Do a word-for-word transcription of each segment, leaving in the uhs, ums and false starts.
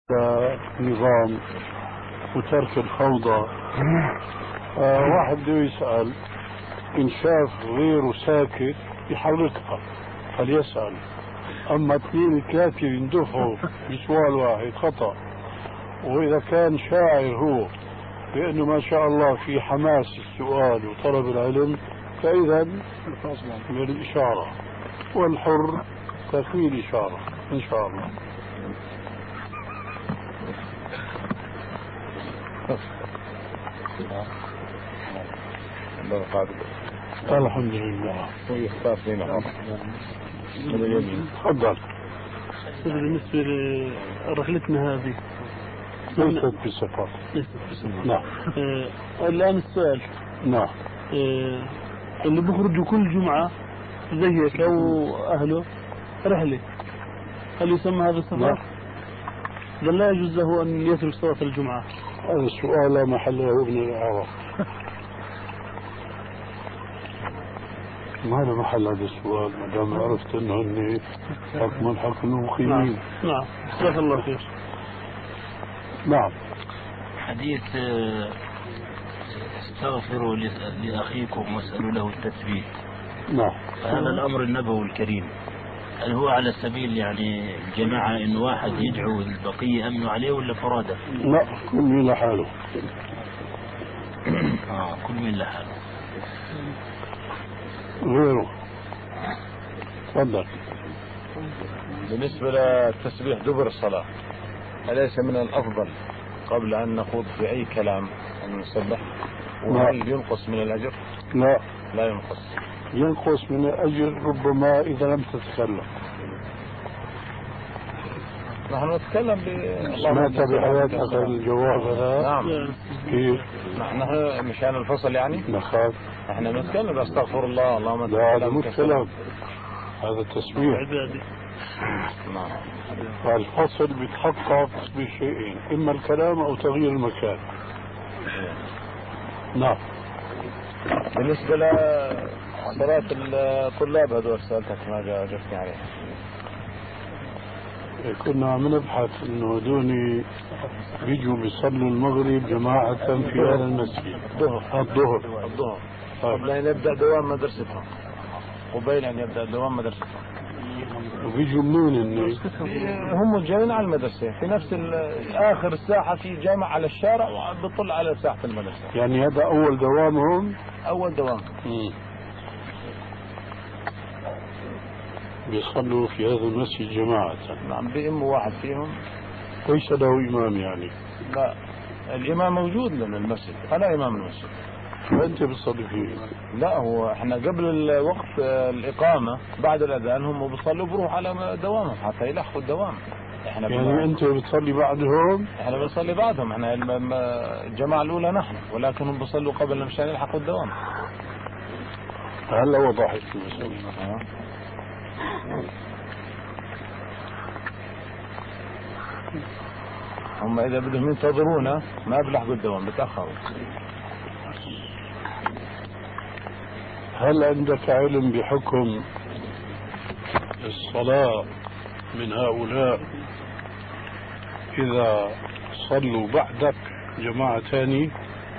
نظام وترك الفوضى. آه واحد بده يسأل، إن شاف غيره ساكت يحركها فليسأل، أما اثنين ثلاثة يندفعوا بسؤال واحد خطأ. وإذا كان شاعر هو بأنه ما شاء الله في حماس السؤال وطلب العلم فإذا بالإشارة، والحر تكوين إشارة إن شاء الله. الحمد لله. ويختار فينا تفضل. بالنسبة لرحلتنا هذه ليست بسفر. نعم. آه الآن السؤال. نعم. آه اللي بيخرجوا كل جمعة زي هيك أو أهله رحلة، هل يسمى هذا سفر؟ نعم. بل لا يجوز له أن يترك صلاة الجمعة؟ هذا السؤال لا محل له من الإعراب. ما له محل هذا السؤال ما دام عرفت انه اني حكم الحق المقيمين. نعم. جزاك الله خير. نعم. حديث استغفروا لأخيكم واسألوا له التثبيت. نعم. هذا الأمر النبوي الكريم، هل هو على سبيل يعني الجماعة إن واحد يدعو البقية أمنوا عليه ولا فرادة؟ لا، كل مين لحاله. آه كل مين لحاله. غيره. تفضل. بالنسبة للتسبيح دبر الصلاة، أليس من الأفضل قبل أن نخوض في أي كلام أن نسبح؟ وهل ينقص من الأجر؟ لا، لا ينقص. ينقص من الأجر ربما إذا لم تتكلم. نحن نتكلم ب سمعت بحياتك الجواب هذا؟ نعم. كيف؟ نحن مشان الفصل يعني؟ نخاف. نحن نتكلم استغفر الله اللهم انت. لا هذا مو كلام، هذا تسبيح. نعم. فالفصل بيتحقق بشيئين، إما الكلام أو تغيير المكان. نعم. بالنسبة لصلاة الطلاب هذول سألتك ما جاوبتني عليها. كنا عم نبحث انه هذول بيجوا بيصلوا المغرب جماعة في هذا المسجد الظهر الظهر الظهر قبل ان يبدأ دوام مدرستهم قبيل ان يبدأ دوام مدرستهم. وبيجوا منين الناس؟ هم جايين على المدرسة في نفس آخر الساحة في جامع على الشارع وبطل على ساحة المدرسة. يعني هذا أول دوامهم؟ أول دوام. مم. بيصلوا في هذا المسجد جماعة. نعم. بإم واحد فيهم ليس له إمام يعني؟ لا، الإمام موجود لنا المسجد، أنا إمام المسجد. فأنت بتصلي فيه؟ لا، هو احنا قبل الوقت الإقامة بعد الأذان هم بيصلوا بروح على دوامهم حتى يلحقوا الدوام. احنا يعني أنت بتصلي بعدهم؟ احنا بنصلي بعدهم، احنا الجماعة الأولى نحن، ولكن هم بيصلوا قبل مشان يلحقوا الدوام. هلا وضحت المسألة. هم إذا بدهم ينتظرونا ما بيلحقوا الدوام بتأخروا. هل عندك علم بحكم الصلاة من هؤلاء إذا صلوا بعدك جماعة ثاني؟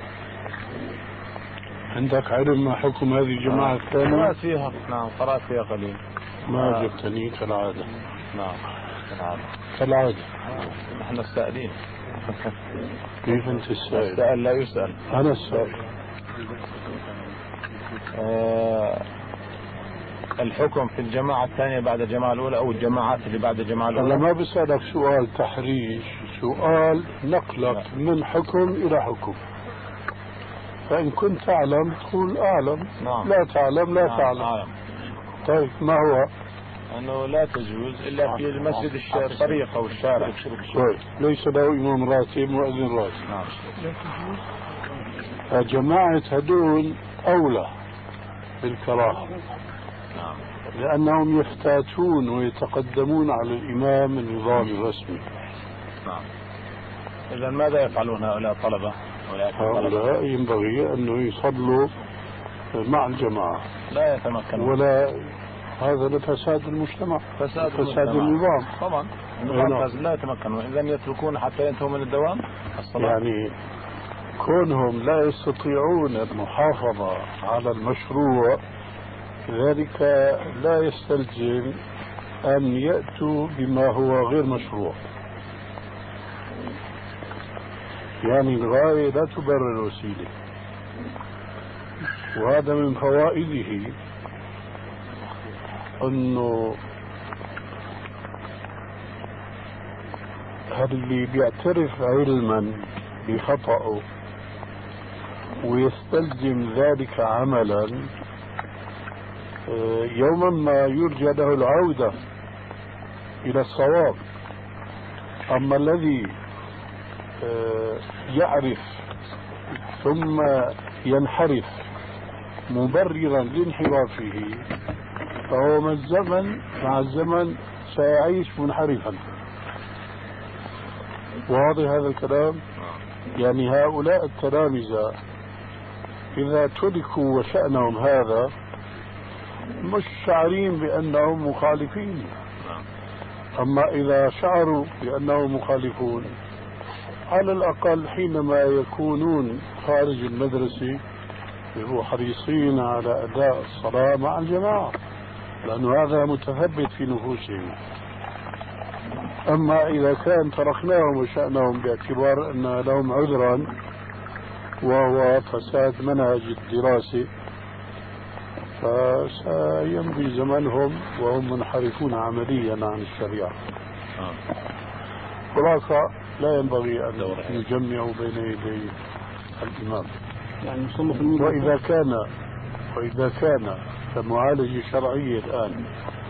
عندك علم ما حكم هذه الجماعة الثانية؟ قرأت فيها. نعم قرأت فيها قليل. ما جبتني كالعادة. نعم كالعادة. كالعادة. نحن السائلين. كيف أنت السائل؟ السائل لا يسأل. أنا السائل. آه الحكم في الجماعة الثانية بعد الجماعة الأولى أو الجماعات اللي بعد الجماعة الأولى. أنا ما بسألك سؤال تحريش، سؤال نقلك من حكم إلى حكم. فإن كنت تعلم تقول أعلم. نعم. لا تعلم لا نعم. تعلم. أعلم. طيب ما هو؟ أنه لا تجوز إلا في المسجد الطريق أو الشارع. كويس. ليس له إمام راتب مؤذن راتب. نعم. فجماعة هدول أولى بالكراهة. نعم. لأنهم يفتاتون ويتقدمون على الإمام النظام الرسمي. نعم. إذا ماذا يفعلون هؤلاء الطلبة؟ هؤلاء ينبغي أنه يصلوا مع الجماعة. لا يتمكنون. ولا هذا لفساد المجتمع، فساد, فساد النظام. طبعا. المحافظ لا يتمكنون إذا يتركون حتى ينتهوا من الدوام الصلاة. يعني كونهم لا يستطيعون المحافظة على المشروع ذلك لا يستلزم أن يأتوا بما هو غير مشروع. يعني الغاية لا تبرر الوسيلة، وهذا من فوائده أنه هذا اللي بيعترف علما بخطأه ويستلزم ذلك عملا يوما ما يرجى له العودة إلى الصواب. أما الذي يعرف ثم ينحرف مبررا لانحرافه فهو مع الزمن مع الزمن سيعيش منحرفا. واضح هذا الكلام؟ يعني هؤلاء التلامذة إذا تركوا وشأنهم هذا مش شعرين بأنهم مخالفين، أما إذا شعروا بأنهم مخالفون على الأقل حينما يكونون خارج المدرسة يبقوا حريصين على أداء الصلاة مع الجماعة، لأن هذا متثبت في نفوسهم. أما إذا كان تركناهم وشأنهم باعتبار أن لهم عذرا وهو فساد منهج الدراسة فسيمضي زمنهم وهم منحرفون عمليا عن الشريعة. خلاصة لا ينبغي أن نجمع بين يدي الإمام. يعني نصنف الميزة. وإذا كان وإذا كان كمعالجة شرعية الآن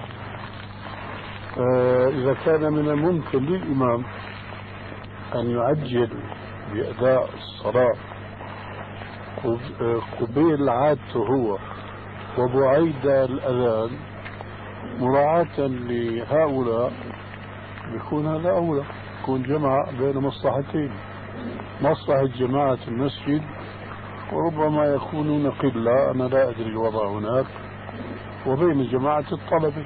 آه إذا كان من الممكن للإمام أن يعجل بأداء الصلاة قبيل عادته هو وبعيد الأذان مراعاة لهؤلاء بيكون هذا أولى، يكون جمع بين مصلحتين، مصلحة جماعة المسجد وربما يكونون قلة أنا لا أدري الوضع هناك، وبين جماعة الطلبة.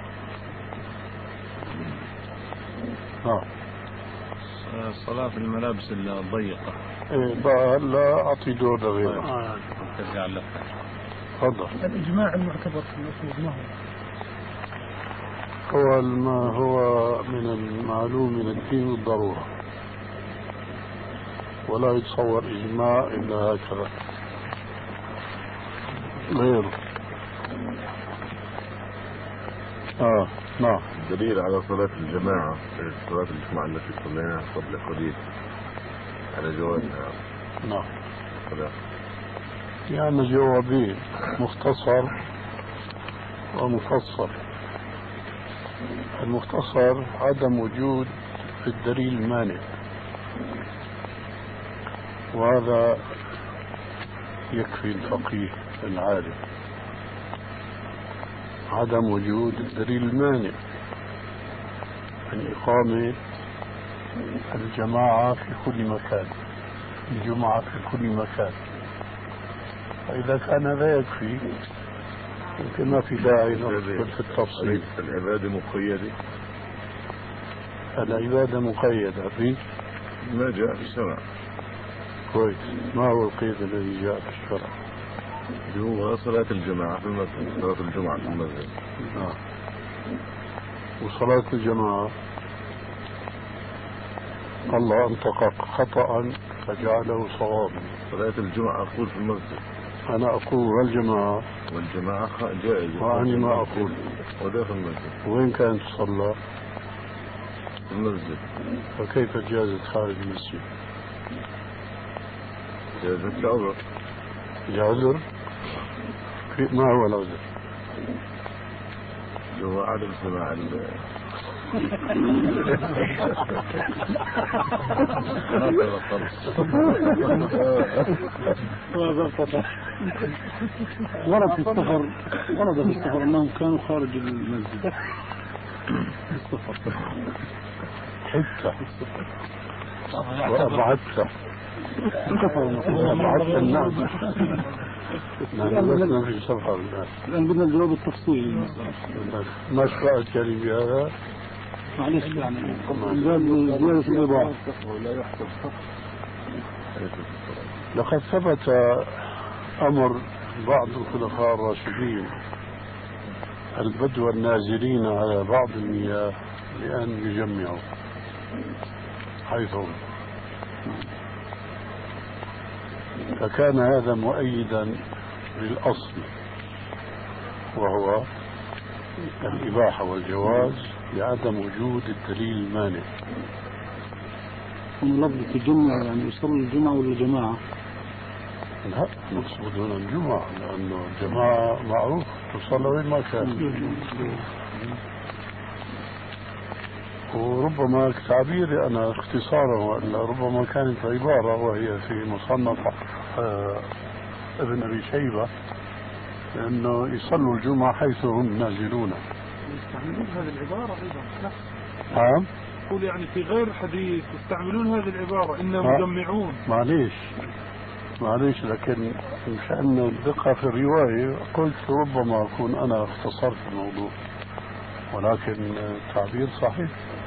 آه. الصلاة في الملابس الضيقة. إيه بقى هلا أعطي دور لغيره. آه ترجع لك. تفضل. الإجماع المعتبر في الأصول ما هو؟ هو ما هو من المعلوم من الدين والضرورة، ولا يتصور إجماع إلا هكذا غيره. آه نعم. دليل على صلاة الجماعة صلاة الجماعة التي صليناها قبل قليل على جوازها. نعم. صلاة. يعني جوابين مختصر ومفصل. المختصر عدم وجود الدليل المانع، وهذا يكفي الفقيه العالم، عدم وجود الدليل المانع من إقامة الجماعة في كل مكان، الجمعة في كل مكان. فإذا كان هذا يكفي يمكن ما في داعي ندخل في التفصيل. العبادة مقيدة، العبادة مقيدة في ما جاء في الشرع. كويس. ما هو القيد الذي جاء في الشرع؟ اللي هو صلاة الجماعة في المسجد، صلاة الجمعة في المسجد. آه. وصلاة الجماعة الله أنطق خطأ فجعله صوابا. صلاة الجمعة أقول في المسجد. أنا أقول والجماعة والجماعة جائزة. وأعني ما أقول. وده في المسجد. وين كانت تصلى؟ في المسجد. فكيف جازت خارج المسجد؟ جازت العذر. العذر؟ ما هو العذر؟ هو عدم سماع ال ورد في السفر ورد في السفر أنهم كانوا خارج المسجد. السفر حتى وأبعدت وأبعدت الناس. نحن لسنا في سفر. الآن بدنا الجواب التفصيلي. ما شرعت يعني بهذا؟ معلش يعني زيادة الإضاءة. لقد ثبت أمر بعض الخلفاء الراشدين البدو النازلين على بعض المياه لأن يجمعوا حيث هم، فكان هذا مؤيدا للأصل وهو الإباحة والجواز لعدم وجود الدليل المانع. من لفظ الجمعة يعني يصلوا الجمعة ولا جماعة؟ لا، المقصود هنا الجمعة، لأنه الجماعة معروف تصلى وين ما كان. وربما تعبيري أنا اختصارا، وإلا ربما كانت عبارة وهي في مصنف آه ابن أبي شيبة، لأنه يصلوا الجمعة حيث هم نازلون. يستعملون هذه العبارة أيضا. نعم. يقول يعني في غير الحديث يستعملون هذه العبارة إنهم مجمعون. معليش معليش لكن مشان الدقة في الرواية قلت ربما أكون أنا اختصرت الموضوع، ولكن التعبير صحيح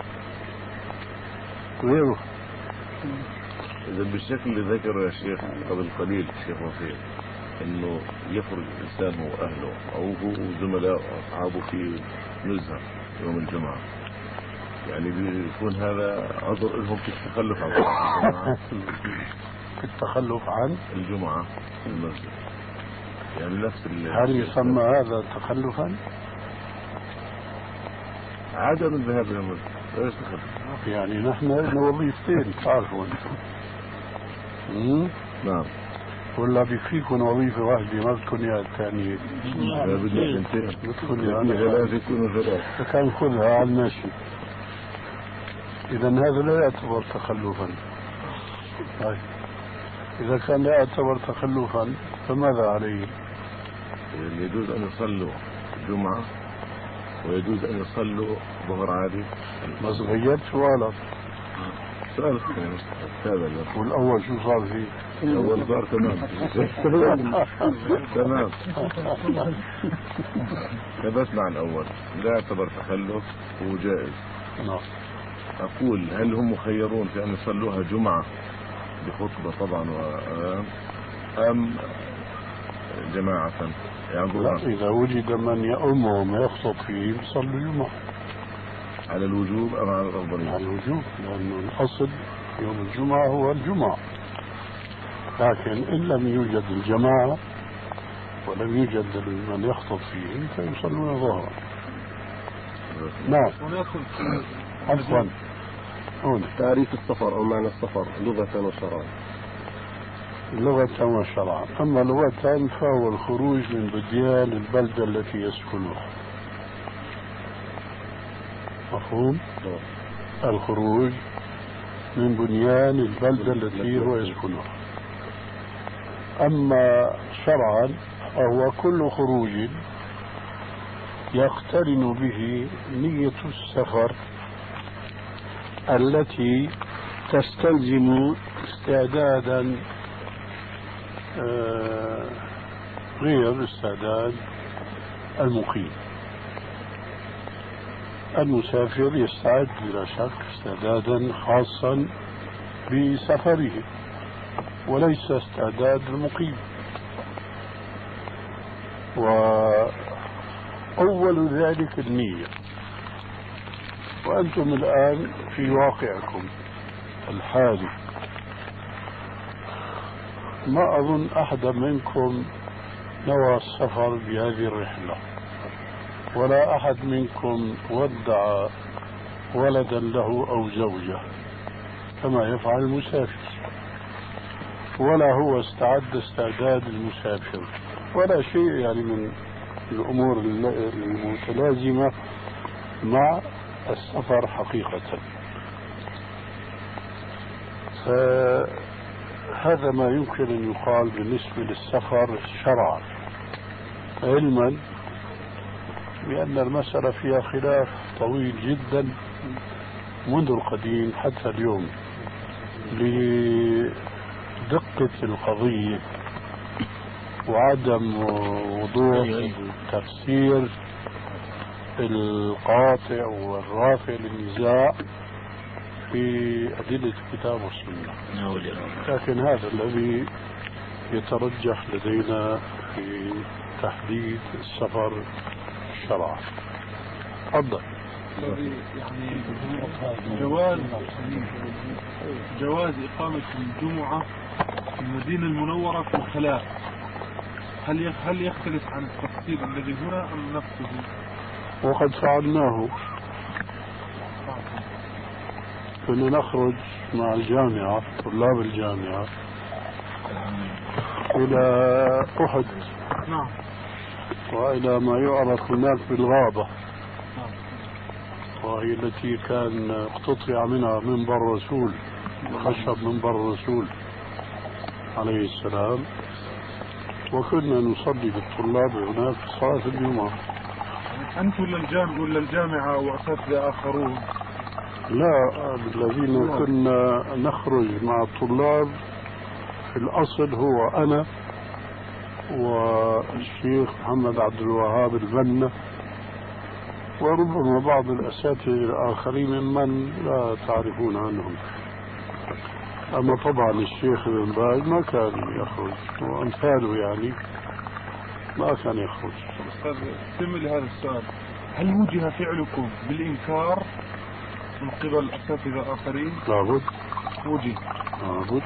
غيره. إذا بالشكل اللي ذكره يا شيخ قبل قليل الشيخ وفيق، إنه يخرج الإنسان هو أهله أو هو زملاء أصحابه في نزهة يوم الجمعة، يعني بيكون هذا عذر لهم في التخلف عن الجمعة في التخلف عن الجمعة في المسجد، يعني نفس هل يسمى هذا تخلفا؟ عدم الذهاب إلى المسجد لا يستخلف. يعني نحن لنا وظيفتين تعرفوا أنتم. نعم. ولا بيكفيكم وظيفة واحدة ما بدكم إياها الثانية؟ لا بدنا اثنتين. بدكم إياها ثلاثة يكونوا ثلاثة. فكان خذها على المشي. إذا هذا لا يعتبر تخلفا. طيب إذا كان لا يعتبر تخلفا فماذا عليه؟ يجوز أن يصلوا الجمعة ويجوز أن يصلوا ظهر عادي. بس غيرت سؤالك. سؤال هذا والأول شو صار فيه؟ الأول صار تمام. تمام. ثبت مع الأول لا يعتبر تخلف وجائز. نعم. أقول هل هم مخيرون في أن يصلوها جمعة بخطبة طبعا أم جماعة؟ يعني لا، إذا وجد من يؤمهم يخطب فيه يصلوا جمعة. على الوجوب أم على الأفضلية؟ على الوجوب، لأنه الأصل يوم الجمعة هو الجمعة، لكن إن لم يوجد الجماعة ولم يوجد من يخطب فيه فيصلون ظهرا. نعم. عفوا. هنا تعريف السفر أو معنى السفر لغة وشرعا. لغة وشرعا. أما لغة فهو الخروج من بديان البلدة التي يسكنها. مفهوم؟ الخروج من بنيان البلدة التي هو يسكنها. أما شرعا فهو كل خروج يقترن به نية السفر التي تستلزم استعدادا غير استعداد المقيم. المسافر يستعد بلا شك استعدادا خاصا بسفره وليس استعداد المقيم. وأول ذلك النية. وأنتم الآن في واقعكم الحالي ما أظن أحد منكم نوى السفر بهذه الرحلة، ولا أحد منكم ودع ولدا له أو زوجة كما يفعل المسافر، ولا هو استعد استعداد المسافر، ولا شيء يعني من الأمور المتلازمة مع السفر حقيقة. فهذا ما يمكن أن يقال بالنسبة للسفر شرعا، علما بأن المسألة فيها خلاف طويل جدا منذ القديم حتى اليوم لدقة القضية وعدم وضوح تفسير القاطع والرافع للنزاع في أدلة الكتاب والسنة، لكن هذا الذي يترجح لدينا في تحديد السفر الشرع. تفضل. يعني جواز جواز إقامة الجمعة في المدينة المنورة في الخلاء، هل هل يختلف عن التفصيل الذي هنا أم نفسه؟ وقد فعلناه، كنا نخرج مع الجامعة، طلاب الجامعة، إلى أحد، نعم، وإلى ما يعرف هناك بالغابة، وهي التي كان اقتطع منها منبر الرسول، خشب منبر الرسول عليه السلام، وكنا نصلي بالطلاب هناك صلاة الجمعة. أنت ولا الجامعة ولا الجامعة وأساتذة آخرون؟ لا، الذين كنا نخرج مع الطلاب في الأصل هو أنا والشيخ محمد عبد الوهاب البنا، وربما بعض الأساتذة الآخرين ممن لا تعرفون عنهم. أما طبعا الشيخ ابن باز ما كان يخرج، وأمثاله يعني ما كان يخرج. أستاذ استمع لهذا السؤال، هل وجه فعلكم بالإنكار من قبل أساتذة آخرين؟ لابد وجه لابد.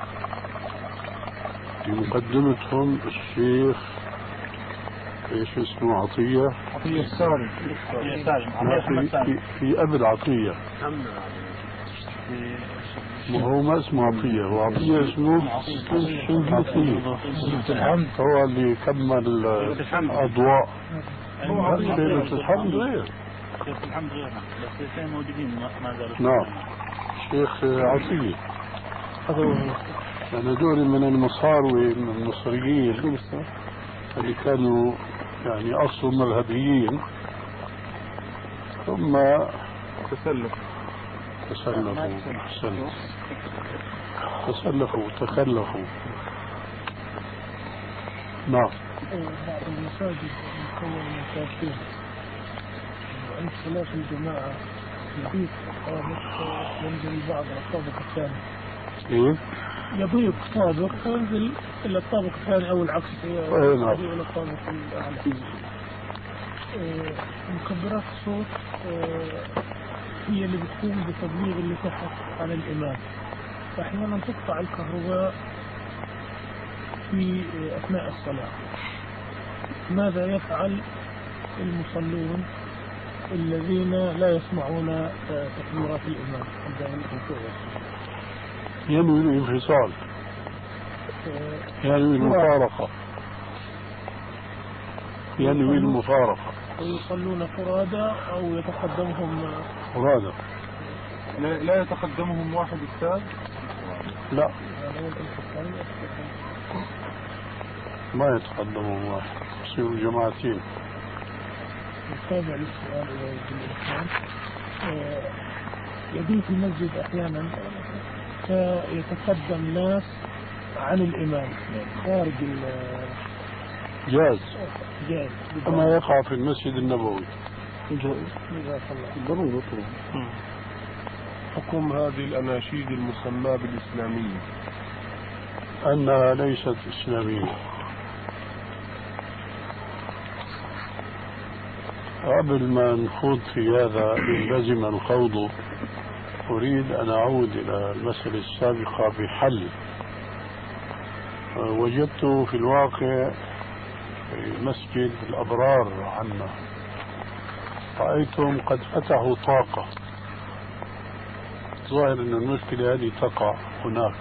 في مقدمتهم الشيخ ايش اسمه، عطية عطية السالم. في, في, في أبد عطية، ما هو ما اسمه عطية، هو عطية اسمه عطية الحمد، هو اللي كمل الأضواء. ليلة الحمد غير، شيخ الحمد غير، بس الاثنين موجودين ما زالوا. نعم، شيخ عطية يعني هذول من المصاروي، من المصريين اللي كانوا يعني أصل مذهبيين، ثم تسلف تسلفوا تسلفوا تسلفوا تخلفوا. نعم. بعض المساجد مكونة من كافين، وعند صلاة الجماعة يضيف طابق ينزل البعض على الطابق الثاني. إيه؟ يضيف طابق وينزل إلى الطابق الثاني أو العكس، إيه إلى الطابق الأعلى. مكبرات الصوت هي اللي بتقوم بتبليغ اللي تحت على الإمام، فأحيانا تقطع الكهرباء في أثناء الصلاة. ماذا يفعل المصلون الذين لا يسمعون تكبيرات الإمام عندما يكون؟ ينوي الانفصال، ينوي المفارقة، ينوي المفارقة. ويصلون فرادى أو يتقدمهم فرادى؟ لا, لا يتقدمهم واحد أستاذ؟ لا، ما يتقدمهم واحد، يصيروا جماعتين. نتابع للسؤال إلى الإنسان. يضيف المسجد أحيانا فيتقدم ناس عن الإمام خارج جاز، جاز كما يقع في المسجد النبوي. جائز. ضروري طبعا. حكم هذه الأناشيد المسماة بالإسلامية أنها ليست إسلامية. قبل ما نخوض في هذا لازم الخوض، أريد أن أعود إلى المسألة السابقة بحل وجدته في الواقع في مسجد الأبرار عنا. رأيتهم قد فتحوا طاقة، ظاهر أن المشكلة هذه تقع هناك.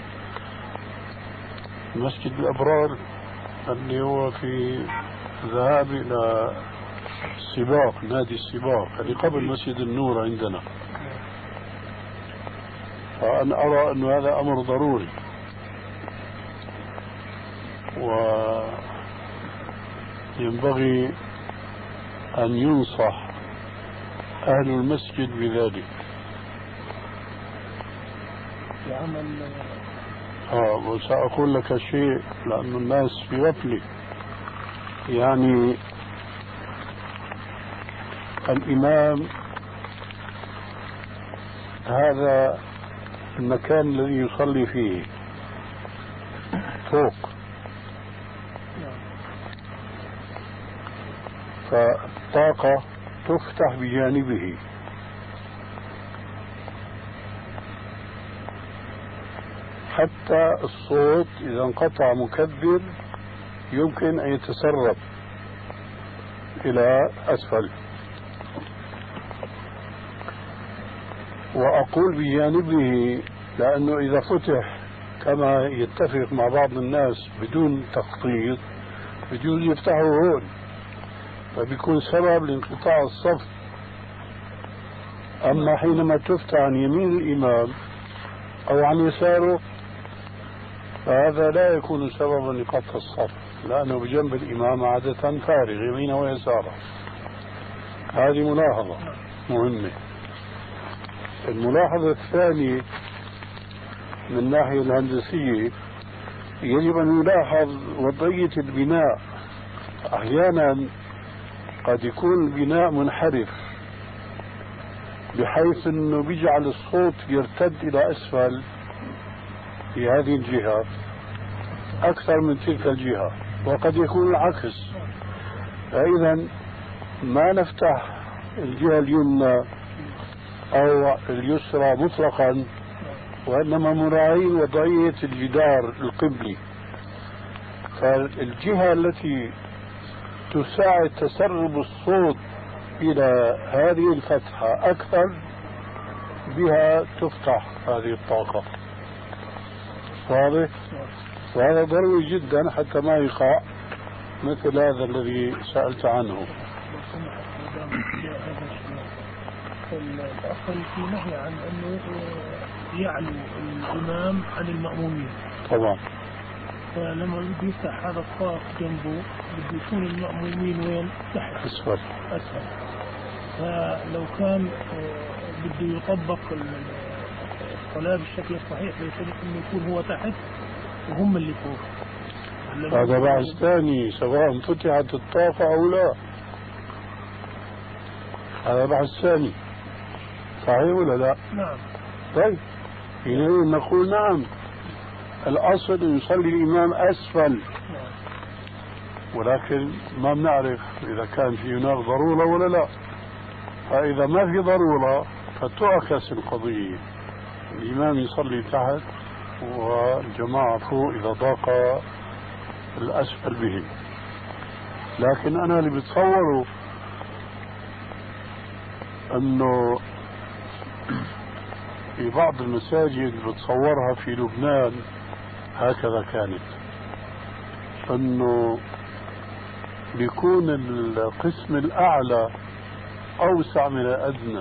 مسجد الأبرار اللي هو في ذهاب إلى السباق، نادي السباق اللي قبل مسجد النور عندنا. فأنا أرى أن هذا أمر ضروري، وينبغي أن ينصح أهل المسجد بذلك. يعمل آه وسأقول لك شيء، لأن الناس في غفلة. يعني الإمام هذا المكان الذي يصلي فيه فوق، فالطاقة تفتح بجانبه، حتى الصوت إذا انقطع مكبر يمكن أن يتسرب إلى أسفل. وأقول بجانبه لأنه إذا فتح كما يتفق مع بعض الناس بدون تخطيط بجوز يفتحوا هون، فبيكون سبب لانقطاع الصف. أما حينما تفتح عن يمين الإمام أو عن يساره فهذا لا يكون سببا لقطع الصف، لأنه بجنب الإمام عادة فارغ يمينه ويساره. هذه ملاحظة مهمة. الملاحظة الثانية من الناحية الهندسية يجب أن يلاحظ وضعية البناء. أحيانا قد يكون البناء منحرف بحيث أنه بيجعل الصوت يرتد إلى أسفل في هذه الجهة أكثر من تلك الجهة، وقد يكون العكس. فإذا ما نفتح الجهة اليمنى أو اليسرى مطلقا، وإنما مراعين وضعية الجدار القبلي. فالجهة التي تساعد تسرب الصوت إلى هذه الفتحة أكثر بها تفتح هذه الطاقة. واضح؟ وهذا ضروري جدا حتى ما يقع مثل هذا الذي سألت عنه. الأصل في نهي عن أنه يعلو الإمام عن المأمومين طبعا. فلما بده يفتح هذا الطاق جنبه بده يكون المأمومين وين؟ تحت أسفل أسفل. فلو كان بده يطبق الصلاة بالشكل الصحيح فيجب أن يكون هو تحت وهم اللي فوق. هذا بحث ثاني سواء فتحت الطاقة أو لا، هذا بحث ثاني. صحيح ولا لا؟ نعم. طيب حينئذ نقول نعم، الأصل يصلي الإمام أسفل، ولكن ما بنعرف إذا كان في هناك ضرورة ولا لا. فإذا ما في ضرورة فتعكس القضية، الإمام يصلي تحت والجماعة فوق إذا ضاق الأسفل بهم. لكن أنا اللي بتصوره أنه في بعض المساجد بتصورها في لبنان هكذا كانت، أنه بيكون القسم الأعلى أوسع من الأدنى،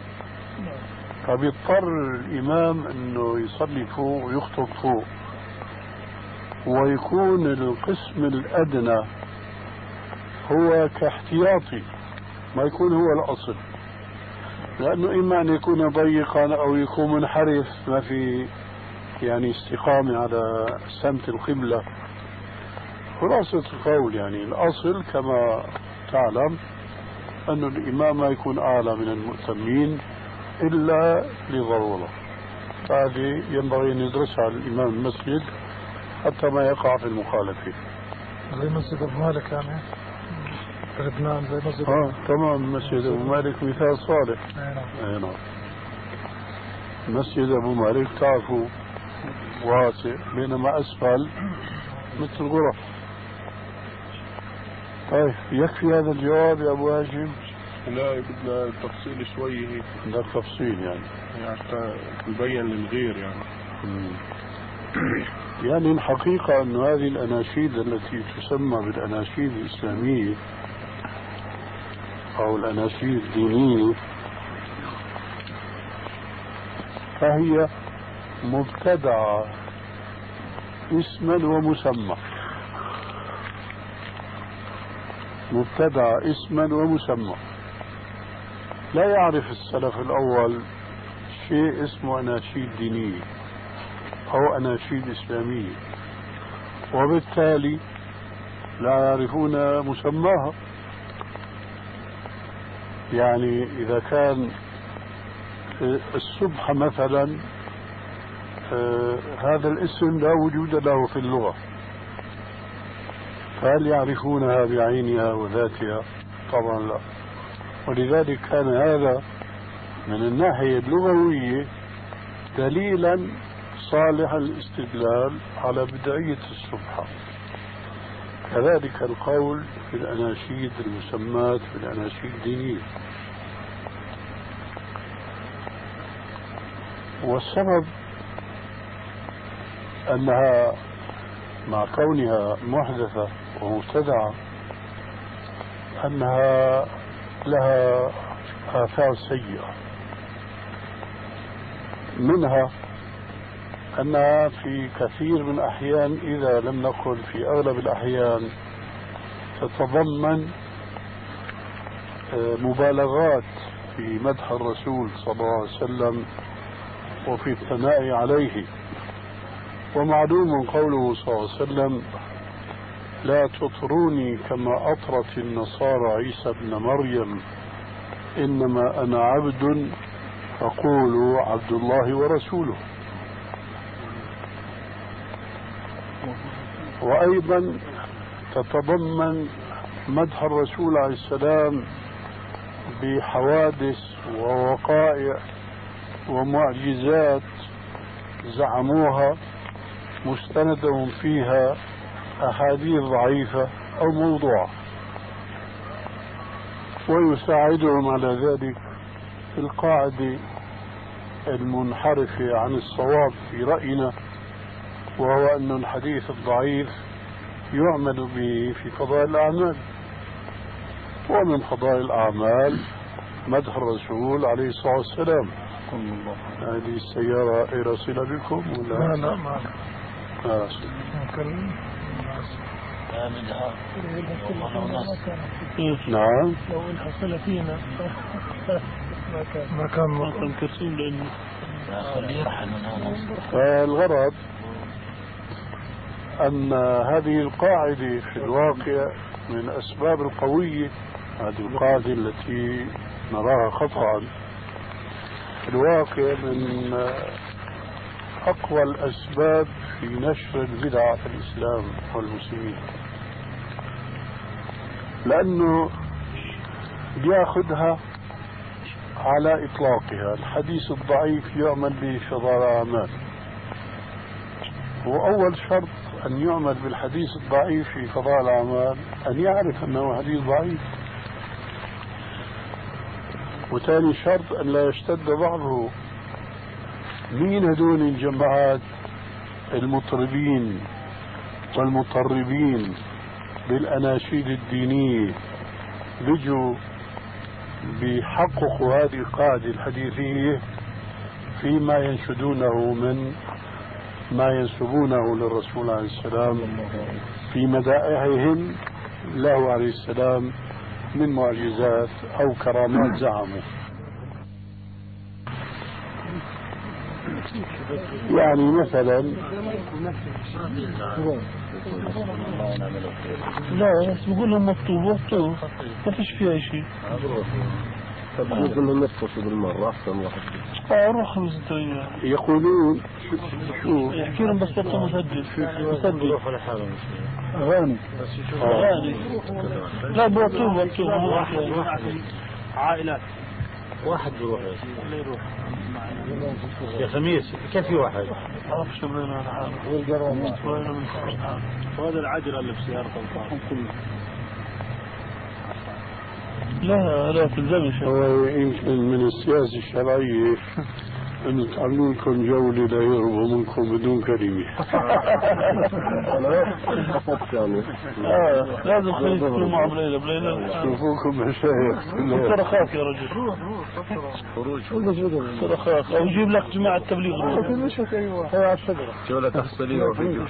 فبيضطر الإمام أنه يصلي فوق ويخطب فوق، ويكون القسم الأدنى هو كاحتياطي ما يكون هو الأصل، لأنه إما أن يكون ضيقا أو يكون منحرف ما في يعني استقامة على سمت القبلة. خلاصة القول يعني الأصل كما تعلم أن الإمام ما يكون أعلى من المؤتمين إلا لضرورة. هذه ينبغي أن يدرسها الإمام المسجد حتى ما يقع في المخالفة. زي مسجد أبو مالك يعني في لبنان، زي مسجد آه تمام. مسجد أبو مالك مثال صالح. أي نعم. مسجد أبو مالك تعرفوا واسع، بينما أسفل مثل غرف. طيب يكفي هذا الجواب يا أبو هاشم؟ لا بدنا تفصيل شوي هيك. بدك تفصيل يعني يعني حتى يبين للغير يعني. مم. يعني الحقيقة أن هذه الأناشيد التي تسمى بالأناشيد الإسلامية أو الأناشيد الدينية فهي مبتدعة اسما ومسمى، مبتدعة اسما ومسمى. لا يعرف السلف الأول شيء اسمه أناشيد دينية أو أناشيد إسلامية، وبالتالي لا يعرفون مسماها. يعني إذا كان السبحة مثلا آه هذا الاسم لا وجود له في اللغة، فهل يعرفونها بعينها وذاتها؟ طبعا لا. ولذلك كان هذا من الناحية اللغوية دليلا صالح الاستدلال على بدعية السبحة. كذلك القول في الأناشيد المسمات بالأناشيد الدينية. والسبب أنها مع كونها محدثة ومبتدعة أنها لها آثار سيئة، منها أنها في كثير من الأحيان إذا لم نقل في أغلب الأحيان تتضمن مبالغات في مدح الرسول صلى الله عليه وسلم وفي الثناء عليه. ومعلوم قوله صلى الله عليه وسلم: لا تطروني كما أطرت النصارى عيسى ابن مريم، إنما أنا عبد فقولوا عبد الله ورسوله. وأيضا تتضمن مدح الرسول عليه السلام بحوادث ووقائع ومعجزات زعموها مستندهم فيها أحاديث ضعيفة أو موضوعة، ويساعدهم على ذلك في القاعدة المنحرفة عن الصواب في رأينا، وهو أن الحديث الضعيف يعمل به في فضائل الأعمال، ومن فضائل الأعمال مدح الرسول عليه الصلاة والسلام. هذه السيارة إلى صلة بكم ولا؟ لا لا ما لا ممكن. نعم. لو إنها صلة فينا ما كان ما كان كرسيم لأنه الغرض أن هذه القاعدة في الواقع من الأسباب القوية، هذه القاعدة التي نراها خطأ في الواقع من أقوى الأسباب في نشر البدع في الإسلام والمسلمين، لأنه بياخذها على إطلاقها. الحديث الضعيف يعمل به في فضائل الأعمال، وأول شرط أن يعمل بالحديث الضعيف في فضائل الأعمال أن يعرف أنه حديث ضعيف، وثاني شرط أن لا يشتد بعضه. مين هدول الجماعات المطربين والمطربين بالأناشيد الدينية بيجوا بيحققوا هذه القاعدة الحديثية فيما ينشدونه من ما ينسبونه للرسول عليه السلام في مدائحهم له عليه السلام من معجزات أو كرامات زعموا. يعني مثلا لا بس بقول لهم مكتوب مكتوب ما فيش فيها شيء. تبغى انه نفصل بالمرة احسن واحد. اه روح خمس دقايق. يقولون شو يحكي لهم بس بطل مسجل مسجل أغاني أغاني لا بطل بطل عائلات واحد بيروح يا خميس كيف في واحد؟ عرف شو بين هذا حاله وهذا العجل اللي في سيارة القاهرة لا لا تلزمش. هو يمكن من السياسة الشرعية أن تعملوا لكم جولة لا يهربوا منكم بدون كلمة. آه لازم خليك تكون معهم ليلة بليلة. شوفوكم مشايخ. ترى خاف يا رجل. خروج ترى خاف. أو يجيب لك جماعة تبليغ. هو على الشجرة. جولة تحصيلية وفيديو.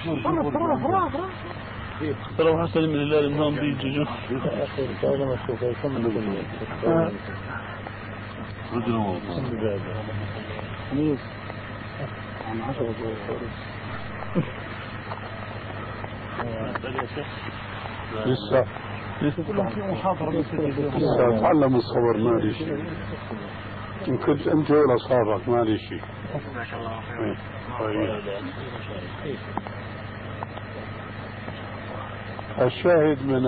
ترى حصل من الله النوم بيجي جو. لسه كلهم في محاضرة بالتلفزيون. تعلم الصبر ما لي شيء. إن كنت أنت ولا صابك ما لي شيء. ما شاء الله. طيب. الشاهد من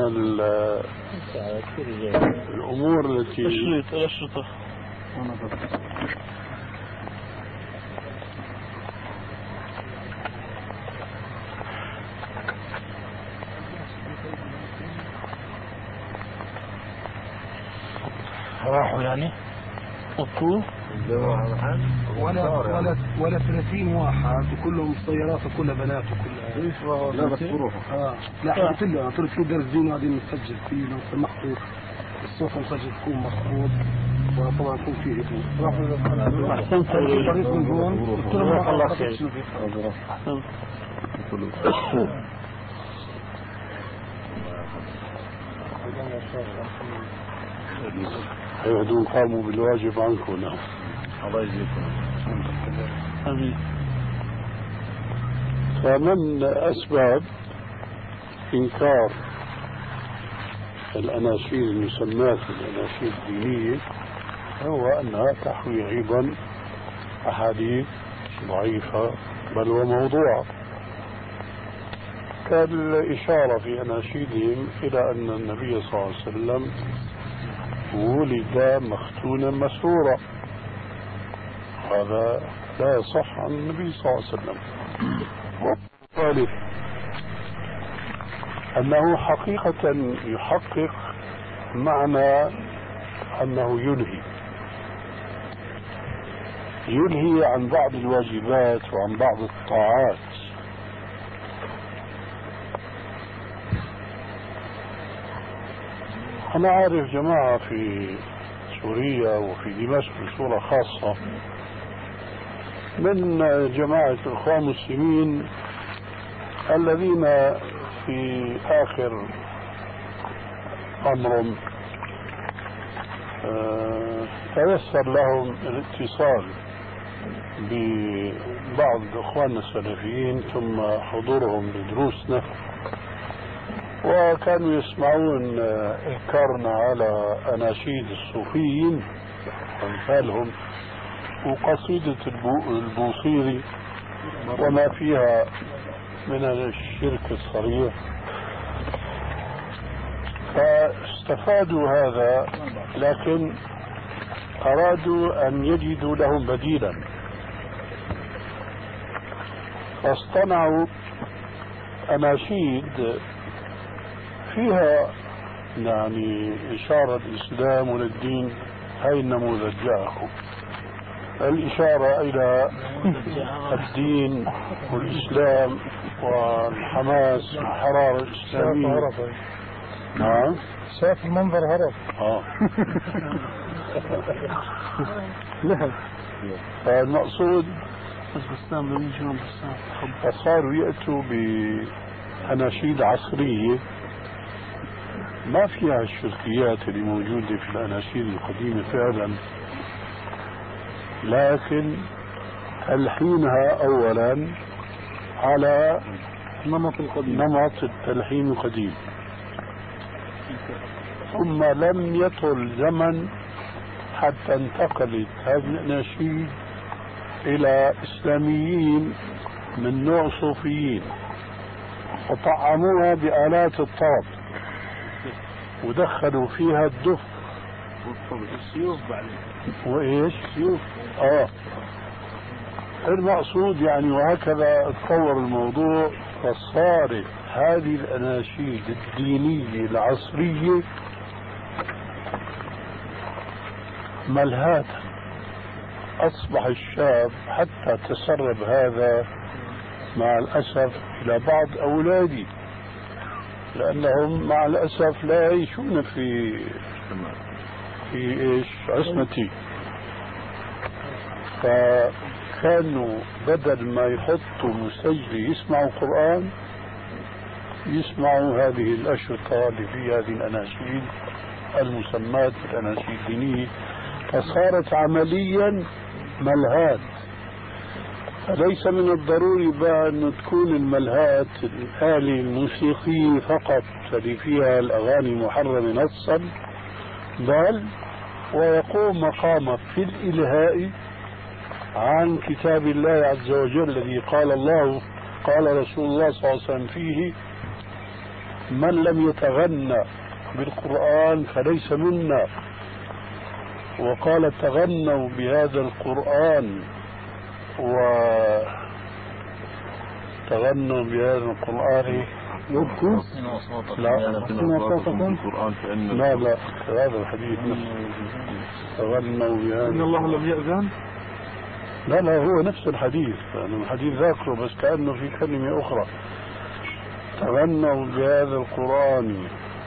الأمور التي أشرطة أشرطة راحوا يعني وطوه ولا ولا ولا ثلاثين واحد وكلهم سيارات وكلها بنات وكلها لا بس بروحه. اه لا قلت له قلت له في درس دين قاعدين نسجل فيه لو سمحتوا الصوت المسجل يكون مخفوض وطبعا يكون فيه هدوء. راحوا أحسنت طريق من هون قلت لهم جزاك الله ما خير. شنو في يهدون قاموا بالواجب عنكم. نعم. الله يجزيكم. آمين. فمن أسباب إنكار الأناشيد المسماة الأناشيد الدينية هو أنها تحوي أيضا أحاديث ضعيفة بل وموضوعة، كالإشارة في أناشيدهم إلى أن النبي صلى الله عليه وسلم ولد مختونا مسرورا. هذا لا يصح عن النبي صلى الله عليه وسلم. والثالث أنه حقيقة يحقق معنى أنه ينهي ينهي عن بعض الواجبات وعن بعض الطاعات. أنا عارف جماعة في سوريا وفي دمشق بصورة خاصة من جماعة الإخوان المسلمين الذين في آخر أمرهم تيسر لهم الاتصال ببعض إخواننا السلفيين ثم حضورهم لدروسنا، وكانوا يسمعون إنكارنا على أناشيد الصوفيين أمثالهم وقصيدة البوصيري وما فيها من الشرك الصريح، فاستفادوا هذا لكن أرادوا أن يجدوا لهم بديلا، فاصطنعوا أناشيد فيها يعني إشارة الإسلام والدين. هاي النموذج جاءكم، الإشارة إلى الدين والإسلام والحماس والحرارة الإسلامية. نعم شاف المنظر هرب. آه. فالمقصود فصاروا يأتوا بأناشيد عصرية ما فيها الشركيات اللي موجودة في الأناشيد القديمة فعلا، لكن تلحينها أولا على نمط القديم نمط التلحين القديم، ثم لم يطل زمن حتى انتقلت هذه الأناشيد إلى إسلاميين من نوع صوفيين وطعموها بآلات الطرب ودخلوا فيها الدف السيوف بعدين وإيش سيوف. آه المقصود يعني، وهكذا تطور الموضوع، فصارت هذه الأناشيد الدينية العصرية ملهاة. أصبح الشاب حتى تسرب هذا مع الأسف إلى بعض أولادي، لأنهم مع الأسف لا يعيشون في في إيش عصمتي، فكانوا بدل ما يحطوا مسجل يسمعوا قرآن يسمعوا هذه الأشرطة اللي فيها هذه الأناشيد المسماة الأناشيد الدينية، فصارت عمليا ملهات. ليس من الضروري بقى أن تكون الملهات الآلي الموسيقي فقط اللي فيها الأغاني محرمة نصا، بل ويقوم مقامه في الإلهاء عن كتاب الله عز وجل الذي قال الله قال رسول الله صلى الله عليه وسلم فيه: من لم يتغنى بالقرآن فليس منا. وقال: تغنوا بهذا القرآن وتغنوا بهذا القرآن يبكوا. لا لا لا هذا الحديث تغنوا بهذا. إن الله لم يأذن. لا لا هو نفس الحديث، يعني الحديث ذاكره بس كأنه في كلمة أخرى. تغنوا بهذا القرآن.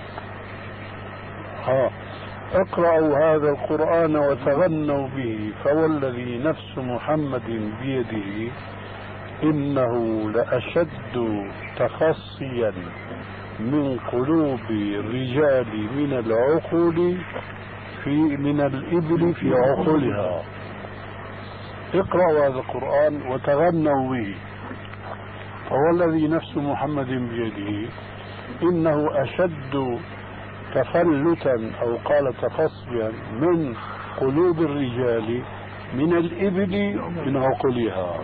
ها اقرأوا هذا القرآن وتغنوا به، فوالذي نفس محمد بيده إنه لأشد تخصيا من قلوب الرجال من العقول في من الإبل في عقولها. اقرأوا هذا القرآن وتغنوا به، فوالذي نفس محمد بيده إنه أشد تفلتا أو قال تفصيا من قلوب الرجال من الإبل من عقولها.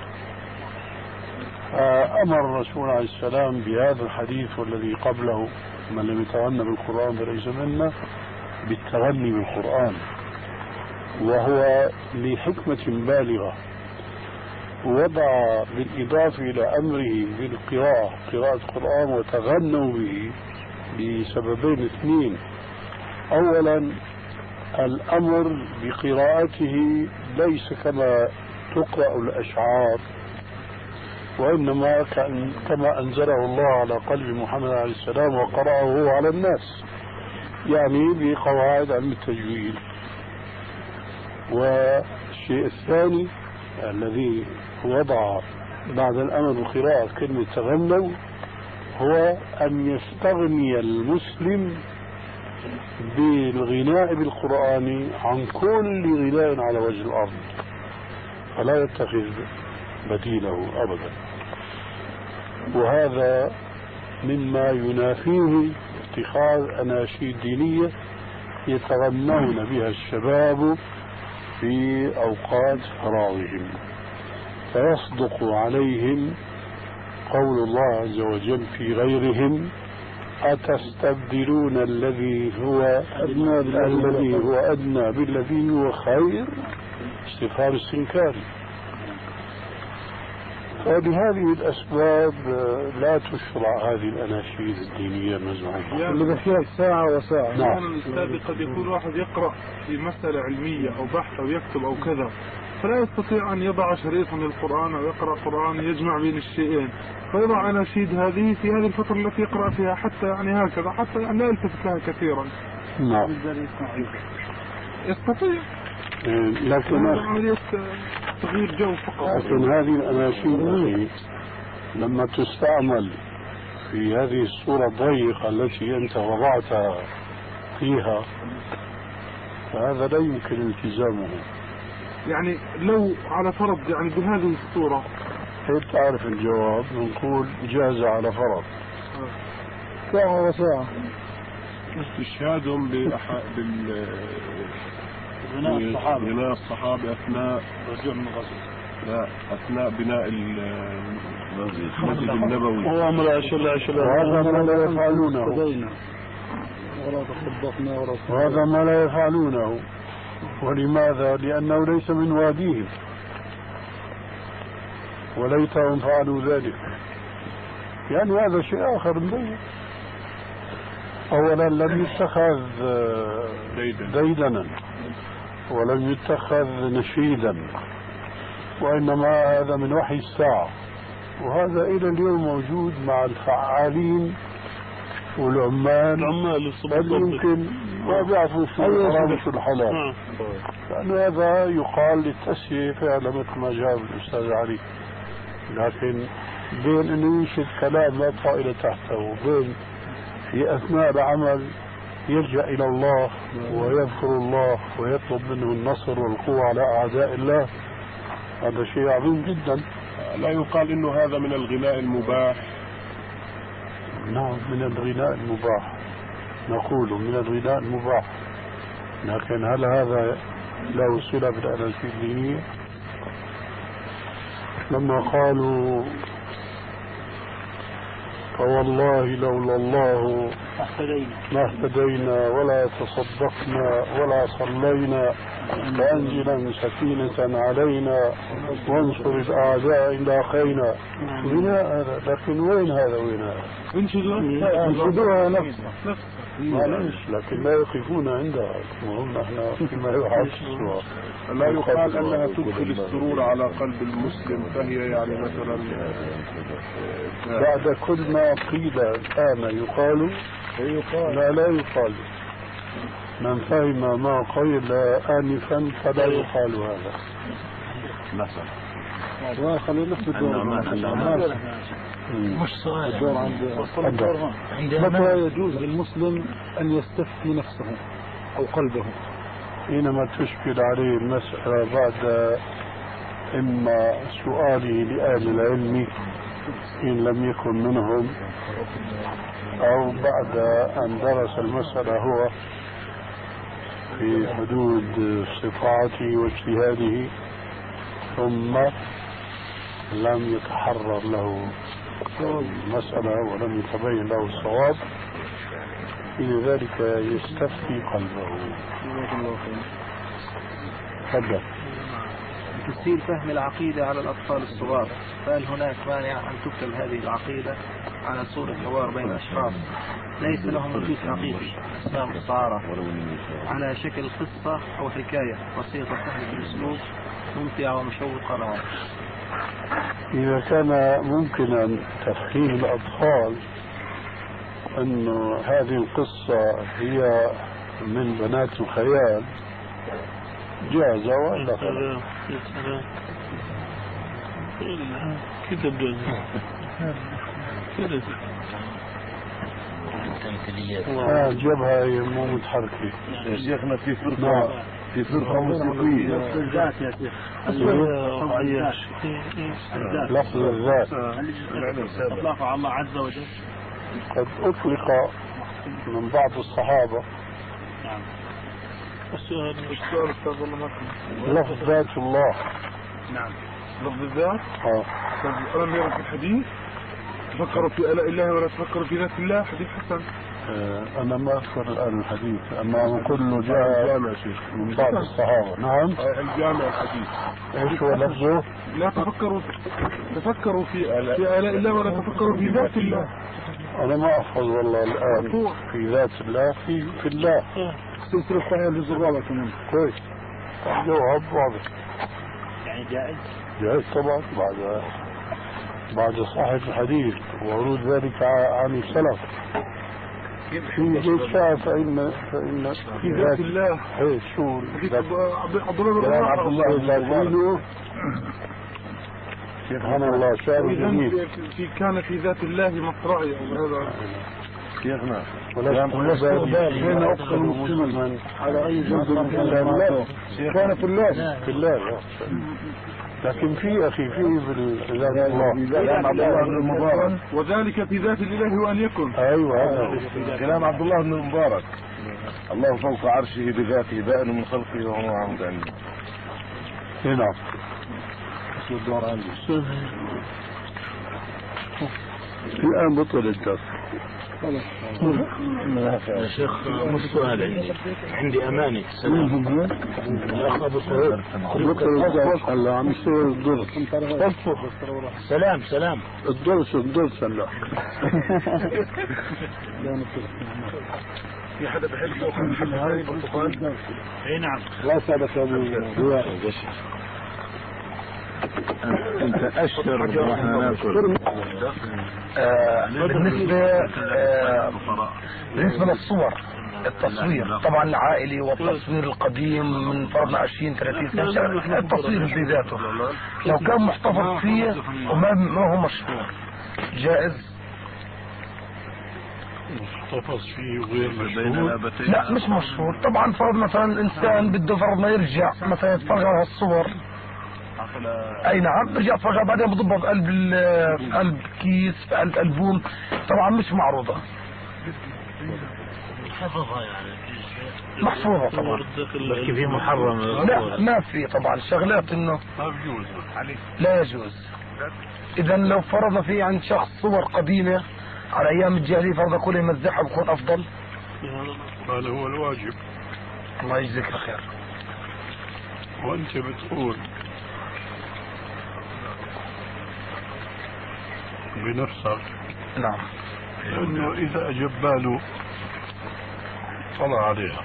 أمر الرسول عليه السلام بهذا الحديث والذي قبله: من لم يتغنى بالقرآن فليس منا، بالتغني بالقرآن، وهو لحكمة بالغة وضع بالإضافة إلى أمره بالقراءة قراءة القرآن وتغنوا به بسببين اثنين. أولا الأمر بقراءته ليس كما تقرأ الأشعار، وإنما كما أنزله الله على قلب محمد عليه السلام وقرأه على الناس، يعني بقواعد علم التجويد. والشيء الثاني الذي وضع بعد الأمر بالقراءة كلمة تغنوا هو أن يستغني المسلم بالغناء بالقرآن عن كل غناء على وجه الأرض، فلا يتخذ بديله أبدا. وهذا مما ينافيه اتخاذ أناشيد دينية يتغنون بها الشباب في أوقات فراغهم، فيصدق عليهم قول الله عز وجل في غيرهم: أتستبدلون الذي هو أدنى الذي هو أدنى بالذي هو خير، استفهام استنكاري. فبهذه الأسباب لا تشرع هذه الأناشيد الدينية المزعومة اللي بحكي ساعة وساعة. نعم. الأستاذ قد يكون واحد يقرأ في مسألة علمية أو بحث أو يكتب أو كذا، فلا يستطيع أن يضع شريطا للقرآن أو يقرأ قرآن يجمع بين الشيئين، فيضع أناشيد هذه في هذه الفترة التي يقرأ فيها حتى يعني هكذا حتى يعني لا يلتفت لها كثيرا. نعم. يستطيع، لكن عملية تغيير جو فقط. لكن هذه الأناشيد لما تستعمل في هذه الصورة الضيقة التي أنت وضعتها فيها فهذا لا يمكن التزامه. يعني لو على فرض يعني بهذه الصورة كيف تعرف الجواب؟ نقول جاز على فرض ساعة وساعة استشهادهم بال بناء الصحابة أثناء رجوع من الغزو، لا أثناء بناء المسجد النبوي. هو أمر عشر عشر وهذا ما لا يفعلونه وهذا ما لا يفعلونه. ولماذا؟ لأنه ليس من واديهم، وليتهم فعلوا ذلك. يعني هذا شيء آخر مبين. أولا لم يتخذ ديدنا ولم يتخذ نشيدا، وإنما هذا من وحي الساعة، وهذا إلى اليوم موجود مع الفعالين والعمال اللي يمكن ما بيعرفوا شو الحرام وشو الحلال، لأن هذا يقال للتسوية فعلا مثل ما جاب الأستاذ علي. لكن بين أنه ينشد كلام لا طائل تحته وبين في أثناء العمل يلجأ إلى الله ويذكر الله ويطلب منه النصر والقوة على أعداء الله، هذا شيء عظيم جدا. لا يقال انه هذا من الغناء المباح؟ نعم من الغناء المباح، نقول من الغناء المباح، لكن هل هذا له صلة بالأناشيد الدينية؟ لما قالوا فوالله لولا الله ما اهتدينا ولا تصدقنا ولا صلينا فأنزلا سكينة علينا وانصر الأعداء إن لاقينا. غناء هذا، لكن وين هذا وين هذا؟ ينشدوها نفسها معلش، لكن لا يقفون عندها وهم احنا فيما يحسسها. لا يقال انها تدخل السرور على قلب المسلم، فهي يعني مثلا بعد كل ما قيل الآن يقال؟ لا لا يقال. من فهم ما قيل آنفا فلا يقال هذا. مثلا خلينا ناخذ الدور. مش سؤال الدور عند متى يجوز للمسلم ان يستفتي نفسه او قلبه؟ حينما تشكل عليه المسألة بعد إما سؤاله لأهل العلم إن لم يكن منهم، أو بعد أن درس المسألة هو في حدود استطاعته واجتهاده ثم لم يتحرر له المسألة ولم يتبين له الصواب، في ذلك يستفتي قلبه. تفضل. تسهيل فهم العقيدة على الأطفال الصغار، فهل هناك مانع أن تكتب هذه العقيدة على صورة حوار بين أشخاص ليس لهم وجود حقيقي أسماء مستعارة على شكل قصة أو حكاية بسيطة سهلة الأسلوب ممتعة ومشوقة لهم؟ إذا كان ممكنا تفهيم الأطفال أن هذه القصة هي من بنات الخيال جاز ولا خلاص. كتب آه جبهة مو متحركة. يا شيخنا في فرقة في فرقة موسيقية لفظ الذات أطلق على الله عز وجل قد أطلق من بعض الصحابة السؤال السؤال أستاذ والله ما لفظ ذات الله. نعم لفظ الذات. اه ألم يروا في الحديث تفكروا في آلاء الله ولا تفكروا في ذات الله؟ حديث حسن. آه أنا ما أذكر الآن الحديث، أما كله جاء من بعض الصحابة. نعم الجامع الحديث إيش هو لفظه؟ لا تفكروا تفكروا في في آلاء الله ولا تفكروا في ذات الله. أنا ما أحفظ والله الآن في ذات الله في في الله. سلسلة صحيحة للزرابة كمان كويس. جواب واضح. يعني جائز؟ جائز طبعا بعد بعد صحة الحديث وورود ذلك عن السلف. في جيشها فإن فإن في ذات الله. إيه شو عبد الله سبحان الله شعر جميل. في كان في ذات الله مصرعي هذا شيخنا ولست بين أقصى مسلما على أي جنب من الله كان في الله في الله. لكن في أخي في ذات الله كلام عبد الله بن المبارك وذلك في ذات الإله وأن يكن. أيوة هذا كلام عبد الله بن المبارك الله فوق عرشه بذاته بائن من خلقه وهو عمد عنده. نعم الدور عندي الآن بطل الدرس. يا شيخ مش سؤال عندي عندي أماني. سلام الأخ أبو سعود. بطل الدرس هلا عم يصير الدرس. سلام سلام الدرس الدرس هلا. في حدا بحب ياخذ حل هاي برتقال؟ اي نعم. لا سابك يا ابو انت اشتر ونحن ناكل. بالنسبة آه بالنسبة للصور التصوير طبعا العائلي والتصوير القديم من فرضنا عشرين ثلاثين سنة، التصوير بذاته لو كان محتفظ فيه وما ما هو مشهور جائز؟ محتفظ فيه وغير مشهور؟ لا مش مشهور طبعا. فرض مثلا الانسان بده فرض ما يرجع مثلا يتفرج على الصور اي نعم، برجع اتفرج بعدين بضبها في قلب ال- في قلب كيس، في قلب البوم، طبعا مش معروضه، حفظها يعني محفوظه طبعا. بس في محرم. لا ما في طبعا شغلات انه ما بجوز. لا يجوز. اذا لو فرض في عند شخص صور قديمه على ايام الجاهليه فرض كله يمزحها بكون افضل. هذا هو الواجب. الله يجزيك الخير. وانت بتقول بنفسك نعم انه اذا جباله طلع عليها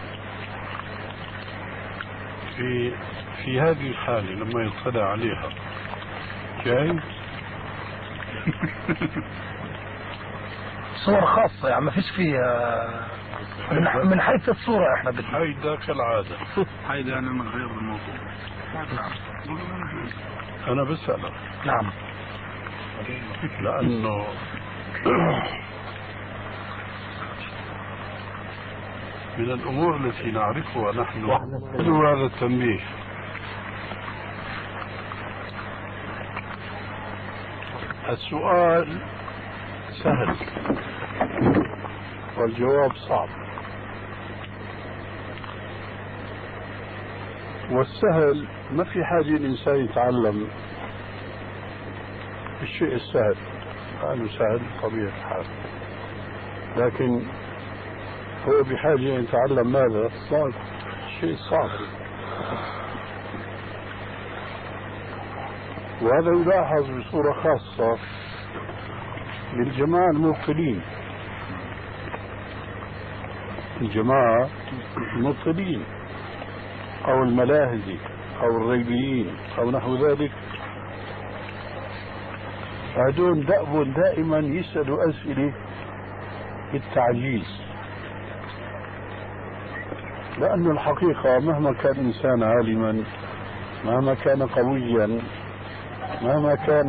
في في هذه الحالة لما يطلع عليها جاي صور خاصة يعني ما فيش فيها من, من حيث الصورة احنا بدنا هيدا كالعادة. هيدا أنا من غير الموضوع. أنا بسألك. نعم. لأنه من الأمور التي نعرفها نحن هذا التنبيه. السؤال سهل والجواب صعب، والسهل ما في حاجة الإنسان يتعلم الشيء السهل، قالوا سهل طبيعة الحال، لكن هو بحاجة أن يتعلم ماذا؟ صعب، شيء صعب. وهذا يلاحظ بصورة خاصة للجماعة المبطلين، الجماعة المبطلين أو الملاهزي أو الريبيين أو نحو ذلك، هذول دأب دائما يسألوا أسئلة بالتعجيز، لأن الحقيقة مهما كان إنسان عالما، مهما كان قويا، مهما كان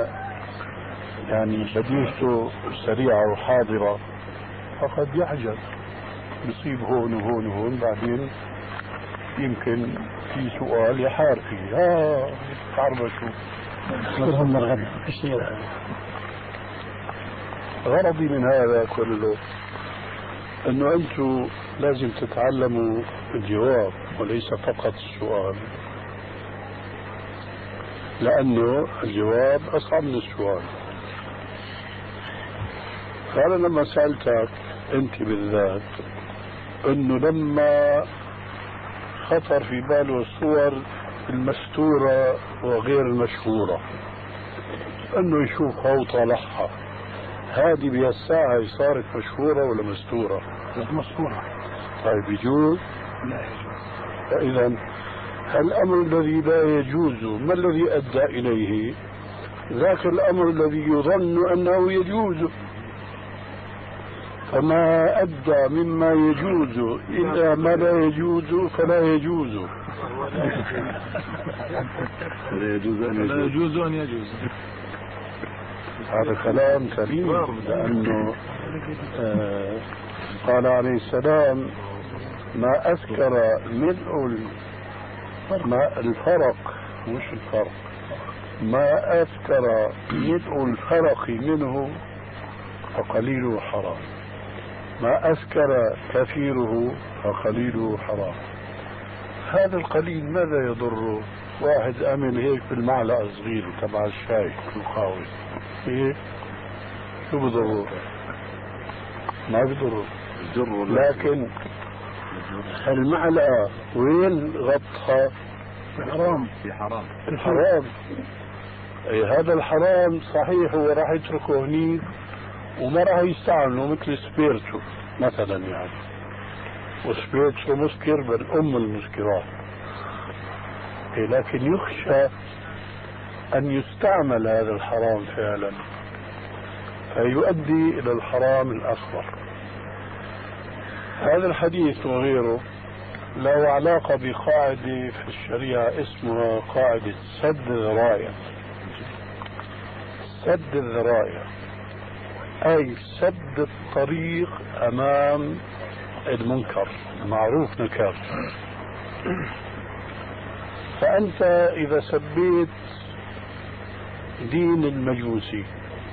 يعني بديهته سريعة وحاضرة، فقد يعجز، يصيب هون وهون وهون، بعدين يمكن في سؤال يحار فيه، ها تعرفوا كلهم مرغب. غرضي من هذا كله انه انتم لازم تتعلموا الجواب وليس فقط السؤال، لانه الجواب اصعب من السؤال. فانا لما سالتك انت بالذات انه لما خطر في باله الصور المستورة وغير المشهورة انه يشوفها وطالعها، هذه بهالساعة صارت مشهورة ولا مستورة؟ مشهورة. طيب يجوز؟ لا يجوز. فإذا الأمر الذي لا يجوز ما الذي أدى إليه؟ ذاك الأمر الذي يظن أنه يجوز، فما أدى مما يجوز إلا ما لا يجوز فلا يجوز. لا يجوز أن لا يجوز. يجوز أن يجوز. هذا كلام سليم، لأنه آه قال عليه السلام ما أسكر ملء ما الفرق، مش الفرق، ما أسكر ملء الفرق منه فقليله حرام، ما أسكر كثيره فقليله حرام. هذا القليل ماذا يضره؟ واحد أمن هيك بالمعلقة صغير تبع الشاي القهوة، إيه شو بضره؟ ما بضره، لكن المعلقة وين غطها؟ حرام في حرام الحرام. أي هذا الحرام صحيح هو راح يتركه هنيك وما راح يستعمله، مثل سبيرتو مثلا يعني، وسبيرتو مسكر بل أم المسكرات، لكن يخشى أن يستعمل هذا الحرام فعلا فيؤدي إلى الحرام الأكبر. هذا الحديث وغيره له علاقة بقاعدة في الشريعة اسمها قاعدة سد الذرائع. سد الذرائع أي سد الطريق أمام المنكر المعروف نكر. فأنت إذا سبيت دين المجوسي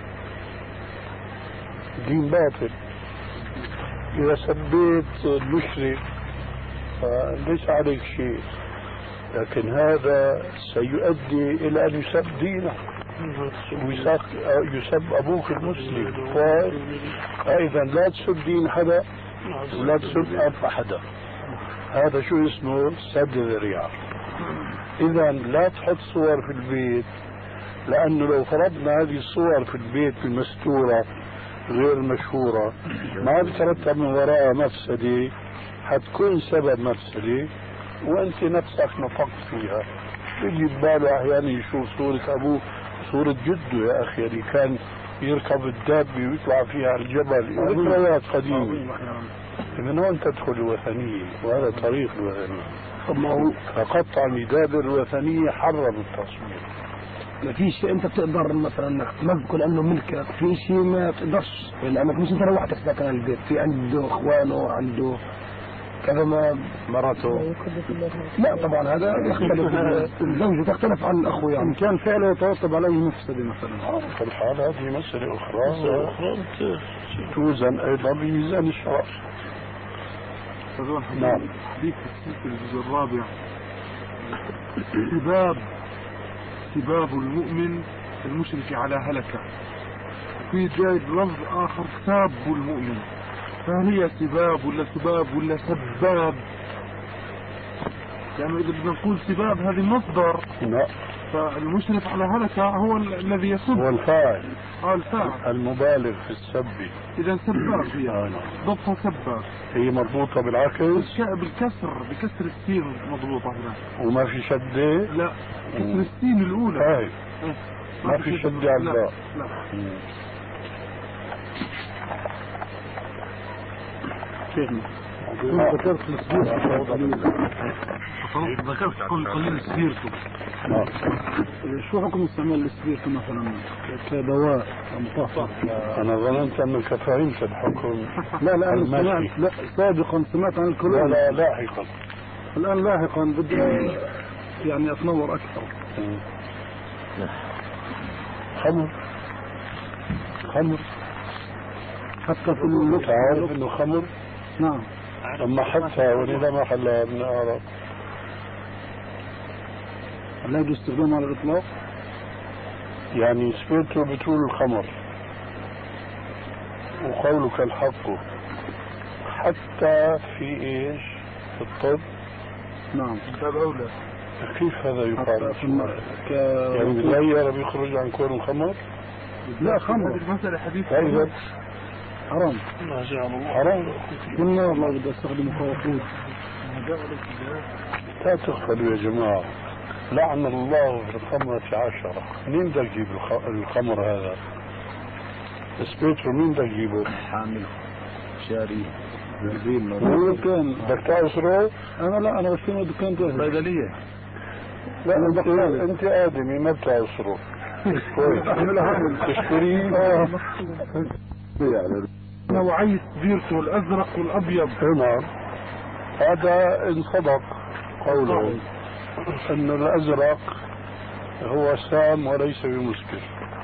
دين باطل. إذا سبيت المشرك فليس عليك شيء، لكن هذا سيؤدي إلى أن يسب دينه ويسب أبوك المسلم. فإذا لا تسب دين حدا ولا تسب أب حدا. هذا شو اسمه؟ سد الذريعة. إذا لا تحط صور في البيت، لأنه لو فرضنا هذه الصور في البيت المستورة غير المشهورة ما بترتب من وراءها مفسدة، حتكون سبب مفسدة وأنت نفسك نفقت فيها. بيجي بباله أحيانا يشوف صورة أبوه صورة جده يا أخي اللي كان يركب الدابة ويطلع فيها على الجبل، ذكريات قديمة. من هون تدخل الوثنية، وهذا طريق الوثنية. فقطع مداد الوثنية حرم التصوير. ما في شيء انت بتقدر مثلا تملكه لانه ملكك، في شيء ما بتقدرش لانك مش انت لوحدك ساكن البيت، في عنده اخوانه عنده كذا ما مراته. لا طبعا هذا يختلف. الزوجة تختلف عن الاخو، يعني كان فعله يترتب عليه مفسدة مثلا. في الحال هذه مسألة أخرى توزن أيضا بميزان الشرع. نعم. ديك الجزء الرابع سباب سباب المؤمن المشرك على هلكة. في جاي لفظ آخر ساب المؤمن، فهل هي سباب ولا سباب ولا سباب؟ يعني إذا بدنا نقول سباب هذه مصدر، لا، فالمشرف على هلكة هو الذي يسب، هو الفاعل. اه الفاعل المبالغ في السب. إذا سباب هي آه. ضبطها سباب. هي مربوطة بالعكس بالكسر، بكسر السين مضبوطة هنا وما في شدة. لا، كسر السين الأولى. هاي ما في شدة على الباء. لا. ذكرت السبيرتو ذكرت كل قليل سبيرتو. شو حكم استعمال السبيرتو مثلا كدواء مطهر؟ أنا ظننت أنك فهمت الحكم. لا لا أنا سمعت، لا سابقا سمعت عن الكلام. لا لا لاحقا. الآن لاحقا بدي يعني أتنور أكثر. خمر خمر حتى في اللغة تعرف إنه خمر. نعم. أما حتى ولذا ما حلها من أعرف. لا يجوز استخدامه على الإطلاق. يعني سبيرتو بتقول الخمر وقولك الحق حتى في إيش في الطب. نعم. باب أولى. كيف هذا يقال؟ ك... يعني بتغير بيخرج عن كونه خمر؟ لا خمر. المسألة حديث أيضا حرام. حرام. قلنا والله بدي استخدم خوافوت. لا تغفلوا يا جماعة. لعن الله في الخمرة عشرة. مين بدك تجيب الخمر هذا؟ سبيترو مين بدك تجيبه؟ حامل شاري بربين ممكن بدك تعصره؟ أنا لا أنا بشتري دكان جاهز. صيدلية. لا انت انت آدمي ما بتعصره. تشتريه. نوعية سبيرتو الأزرق والأبيض. نعم. هذا إن صدق قوله أن الأزرق هو سام وليس بمسكر.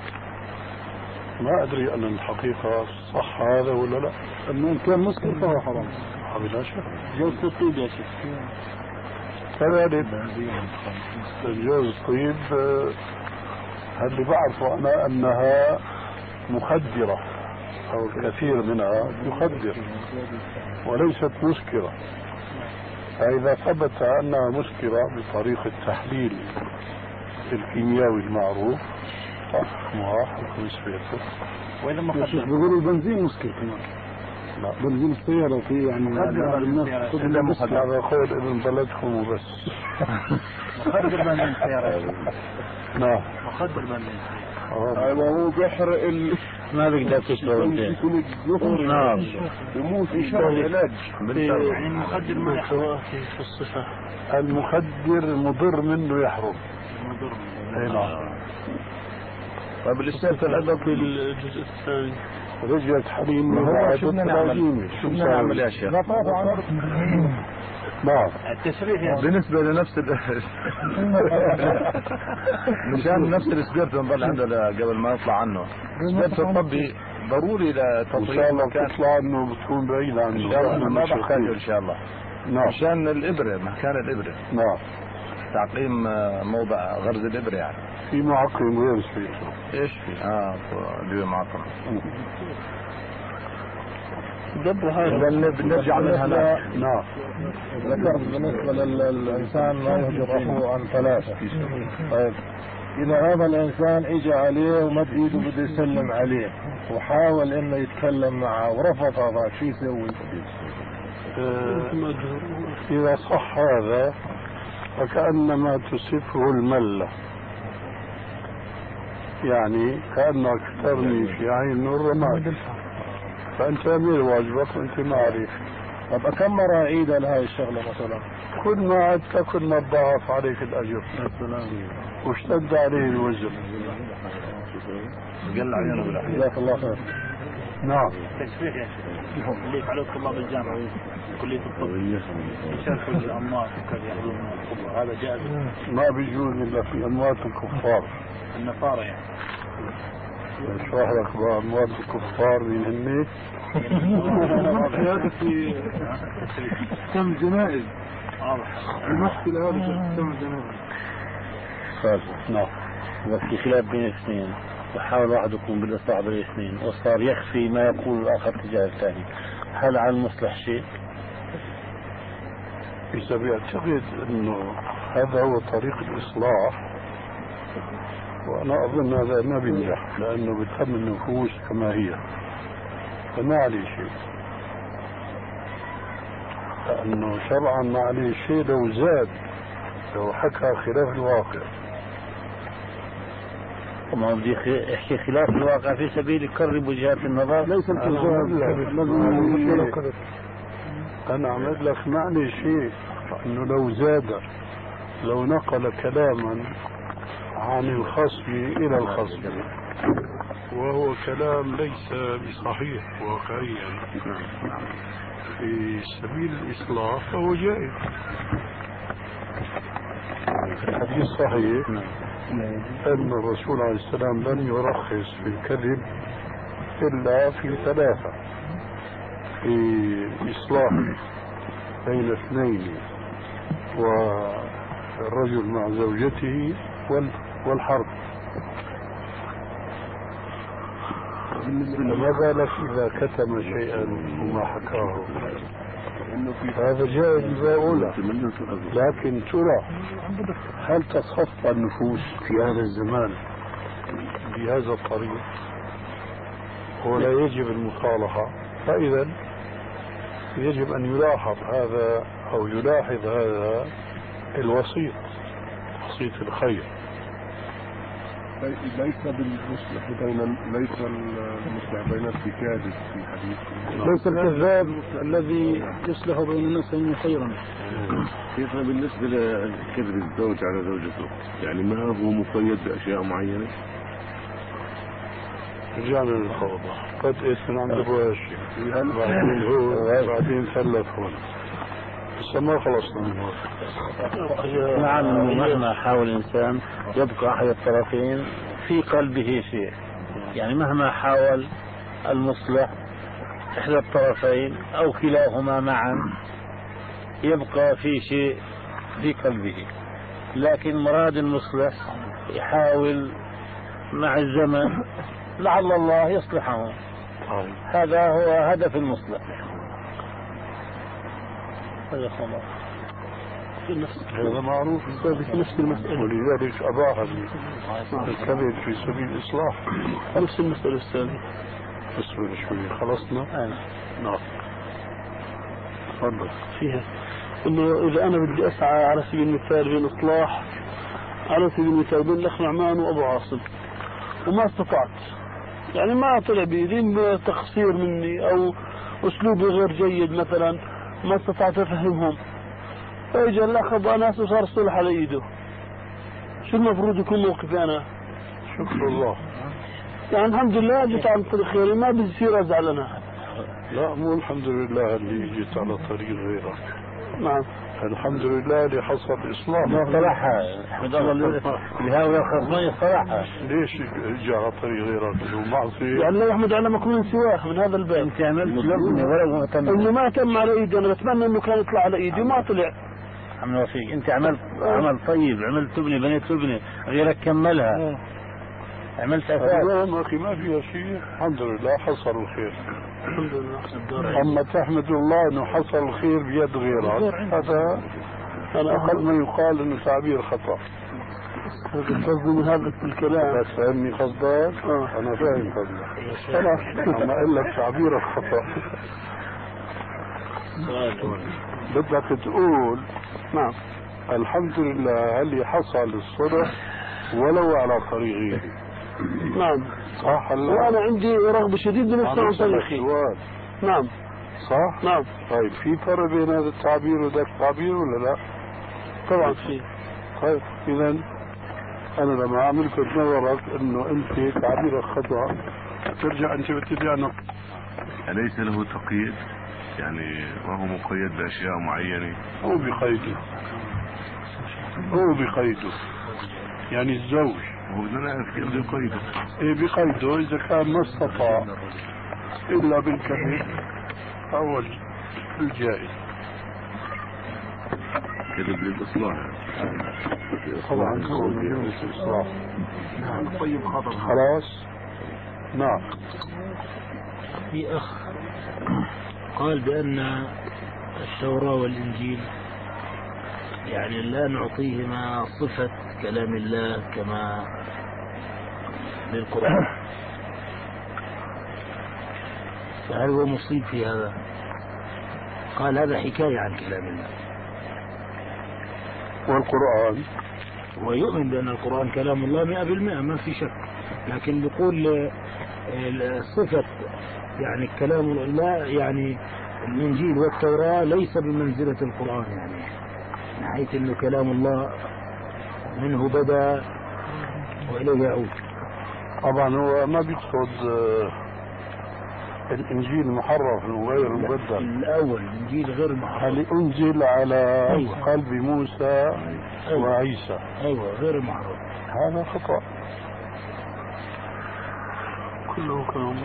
ما أدري أن الحقيقة صح هذا ولا لا. أما إن كان مسكر فهو حرام. بلا شك. جوز الطيب يا شيخ. كذلك جوز الطيب اللي بعرفه أنا أنها مخدرة أو الكثير منها يخدر وليست مسكرة. فإذا ثبت أنها مسكرة بطريقة التحليل الكيميائي المعروف فحكمها حكم سبيرتو. وإذا ما خدر بيقولوا البنزين مسكر كمان. لا بنزين السيارة في يعني بعض الناس إلا مسكر. هذا قول ابن بلدكم وبس. مخدر بنزين السيارة. نعم مخدر بنزين. أيوة هو بيحرق ال ما بيقدر تشرب. نعم يموت في شهر علاج. يعني المخدر ما يحرق في الصفة. المخدر مضر منه يحرم. مضر. نعم. طيب الأستاذ في الأدب في الجزء الثاني رجعت حليم هو شو بدنا نعمل؟ شو بدنا نعمل يا شيخ؟ نعم التشريح يعني بالنسبة لنفس ال مشان نفس السبيرت نضل عندنا قبل ما نطلع عنه. السبيرت الطبي ضروري ان شاء لتطوير الله مكان. تطلع انه بتكون بعيد عنه ان شاء الله ما بحتاجه ان شاء الله. نعم عشان الابره مكان الابره نعم تعقيم آه، موضع غرز الابره يعني. في معقم غير سبيته. ايش في؟ اه اللي معقم. دبر هذا بنرجع من هناك. نعم ذكر بالنسبة للإنسان ما يهجر أخوه عن ثلاثة. طيب إذا هذا الإنسان إجى عليه ومد إيده بده يسلم عليه وحاول إنه يتكلم معه ورفض هذا شو يسوي؟ آه، إذا صح هذا فكأنما تسفه الملة، يعني كأنك ترمي في عين الرماد، فأنت أمير واجبك وأنت ما عريف. طب كم مرة أعيد لهاي الشغلة مثلا؟ كل ما عدت كل ما تضاعف عليك الأجر واشتد عليه الوزر. قل علينا بالأحيان. جزاك الله خير. نعم تشريح يا شيخ اللي يفعلوه طلاب الجامعة كلية الطب يشاركوا الأنماط وكذا يحضرون الخبرة، هذا جائز؟ ما بيجوز إلا في أموات الكفار. النصارى يعني اشرح لك بقى أموات الكفار من هني. هذا في احكام الجنائز، المشكلة هذا في احكام الجنائز. نعم بس في خلاف بين الاثنين وحاول واحد يكون بالإصلاح بين الاثنين وصار يخفي ما يقول الآخر تجاه الثاني، هل على المصلح شيء؟ إذا بيعتقد أنه هذا هو طريق الإصلاح، وأنا أظن هذا ما بينجح لأنه بتهم النفوس كما هي، فما عليه شيء، لأنه شرعا ما عليه شيء لو زاد، لو حكى خلاف الواقع. طبعا بدي يحكي خلاف الواقع في سبيل يقرب وجهات النظر. ليس الكذاب، أنا أعمل لك ما عليه شيء، أنه لو زاد، لو نقل كلاما عن الخصم إلى الخصم وهو كلام ليس بصحيح واقعيا في سبيل الإصلاح فهو جائز. الحديث صحيح أن الرسول عليه السلام لم يرخص في الكذب إلا في ثلاثة: في إصلاح بين اثنين، والرجل مع زوجته، والحرب. فما بالك إذا كتم شيئا وما حكاه؟ هذا جائز بأولى، لكن ترى هل تصفى النفوس في هذا الزمان بهذا الطريق؟ ولا يجب المصالحة. فإذا يجب أن يلاحظ هذا أو يلاحظ هذا الوسيط، وسيط الخير. ليس بالمصلح بين ليس المصلح بين الكاذب في الحديث، ليس الكذاب الذي يصلح بين الناس خيرا. كيف بالنسبة لكذب الزوج على زوجته؟ يعني ما هو مقيد بأشياء معينة؟ رجعنا للخوضة، قد اسم عند ابو هاشم بعدين هو بعدين ثلث هون، بس ما خلصنا من هون. نعم، مهما حاول الإنسان يبقى أحد الطرفين في قلبه شيء، يعني مهما حاول المصلح إحدى الطرفين أو كلاهما معا يبقى في شيء في قلبه، لكن مراد المصلح يحاول مع الزمن لعل الله يصلحه. هذا هو هدف المصلح. هذا خلاص هذا معروف في نفس المسألة، ولذلك أباح الكذب في سبيل الإصلاح. نفس المسألة الثانية. اصبر شوي، خلصنا؟ نعم تفضل. فيها انه اذا انا بدي اسعى على سبيل المثال بالإصلاح، على سبيل المثال بين الاخ نعمان وابو عاصم، وما استطعت، يعني ما طلع بيدي تقصير مني او اسلوبي غير جيد مثلا، ما استطعت افهمهم، فاجى الاخ ابو انس وصار الصلح على ايده، شو المفروض يكون موقفي انا؟ شكر الله. يعني الحمد لله جيت على طريق غيري ما بصير ازعل انا. لا مو الحمد لله اللي جيت على طريق غيرك. نعم الحمد لله اللي حصل إصلاح. صراحة أحمد الله لهؤلاء الخصمين صراحة. ليش جاء على طريق غيرك؟ إنه معصية. يعني لا يحمد على مكروه سواه من هذا الباب. أنت عملت لبني ولا مهتم. إنه ما تم على إيدي، أنا بتمنى إنه كان يطلع على إيدي وما طلع. عم وفيق أنت عملت عمل طيب، عملت تبني بنيت تبني غيرك كملها. عملت أساس. لا أخي ما فيها شيء، الحمد لله حصل الخير. الحمد لله. أما تحمد الله إنه حصل الخير بيد غيرك، هذا أنا أقل ما يقال إنه تعبير خطأ. قصدي من هذا الكلام. بس فهمني قصدك؟ آه. أنا فاهم قصدك. خلاص أما أقول لك تعبيرك خطأ. بدك تقول نعم الحمد لله اللي حصل الصلح ولو على طريقي. نعم صح هلا. وأنا عندي رغبة شديدة نسمع طريقي. نعم صح؟ نعم. طيب في فرق بين هذا التعبير وذاك التعبير ولا لا؟ طبعا في. طيب إذا أنا لما عملت نظرك إنه أنت تعبيرك خطأ ترجع أنت بتدعي أنه أليس له تقييد؟ يعني وهو مقيد بأشياء معينة؟ هو بقيده هو بقيده يعني الزوج هو بدنا نعرف كيف بقيده. إيه بقيده إذا كان ما استطاع إلا بالكذب أو الجائز. كذب للإصلاح طبعا الإصلاح. طيب خطر. خلاص نعم. في أخ قال بأن التوراة والإنجيل يعني لا نعطيهما صفة كلام الله كما للقرآن، فهل هو مصيب في هذا؟ قال هذا حكاية عن كلام الله. والقرآن ويؤمن بأن القرآن كلام الله مئة بالمئة ما في شك، لكن بيقول صفة يعني كلام الله يعني الإنجيل والتوراة ليس بمنزلة القرآن، يعني من حيث أنه كلام الله منه بدأ وإليه يعود. طبعا هو ما بيقصد الإنجيل محرف وغير مبدل. الأول الإنجيل غير محرف، هل أنزل على أيوة. قلب موسى أيوة. وعيسى. أيوة غير محرف. هذا خطأ. كله كلام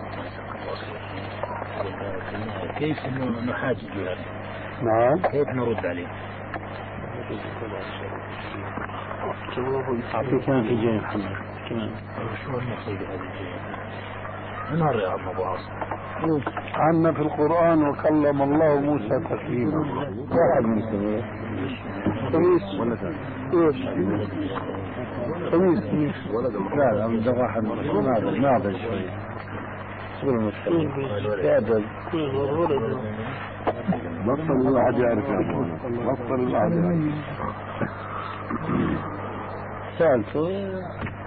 كيف نحاجج يعني؟ نعم. كيف نرد عليه؟ أعطيك كمان في جاي محمد كمان. شو المصيبة هذه الجاية؟ نهار يا عم أبو عاصم. عنا في القرآن وكلم الله موسى تكليما. واحد من سنين. خميس ولا ثاني؟ ايش؟ خميس خميس. لا لا ده واحد ناضج ناضج شوي. شو المشكلة؟ يعدل. بطل الواحد يعرف يا أخوانا، بطل الواحد يعرف. سألته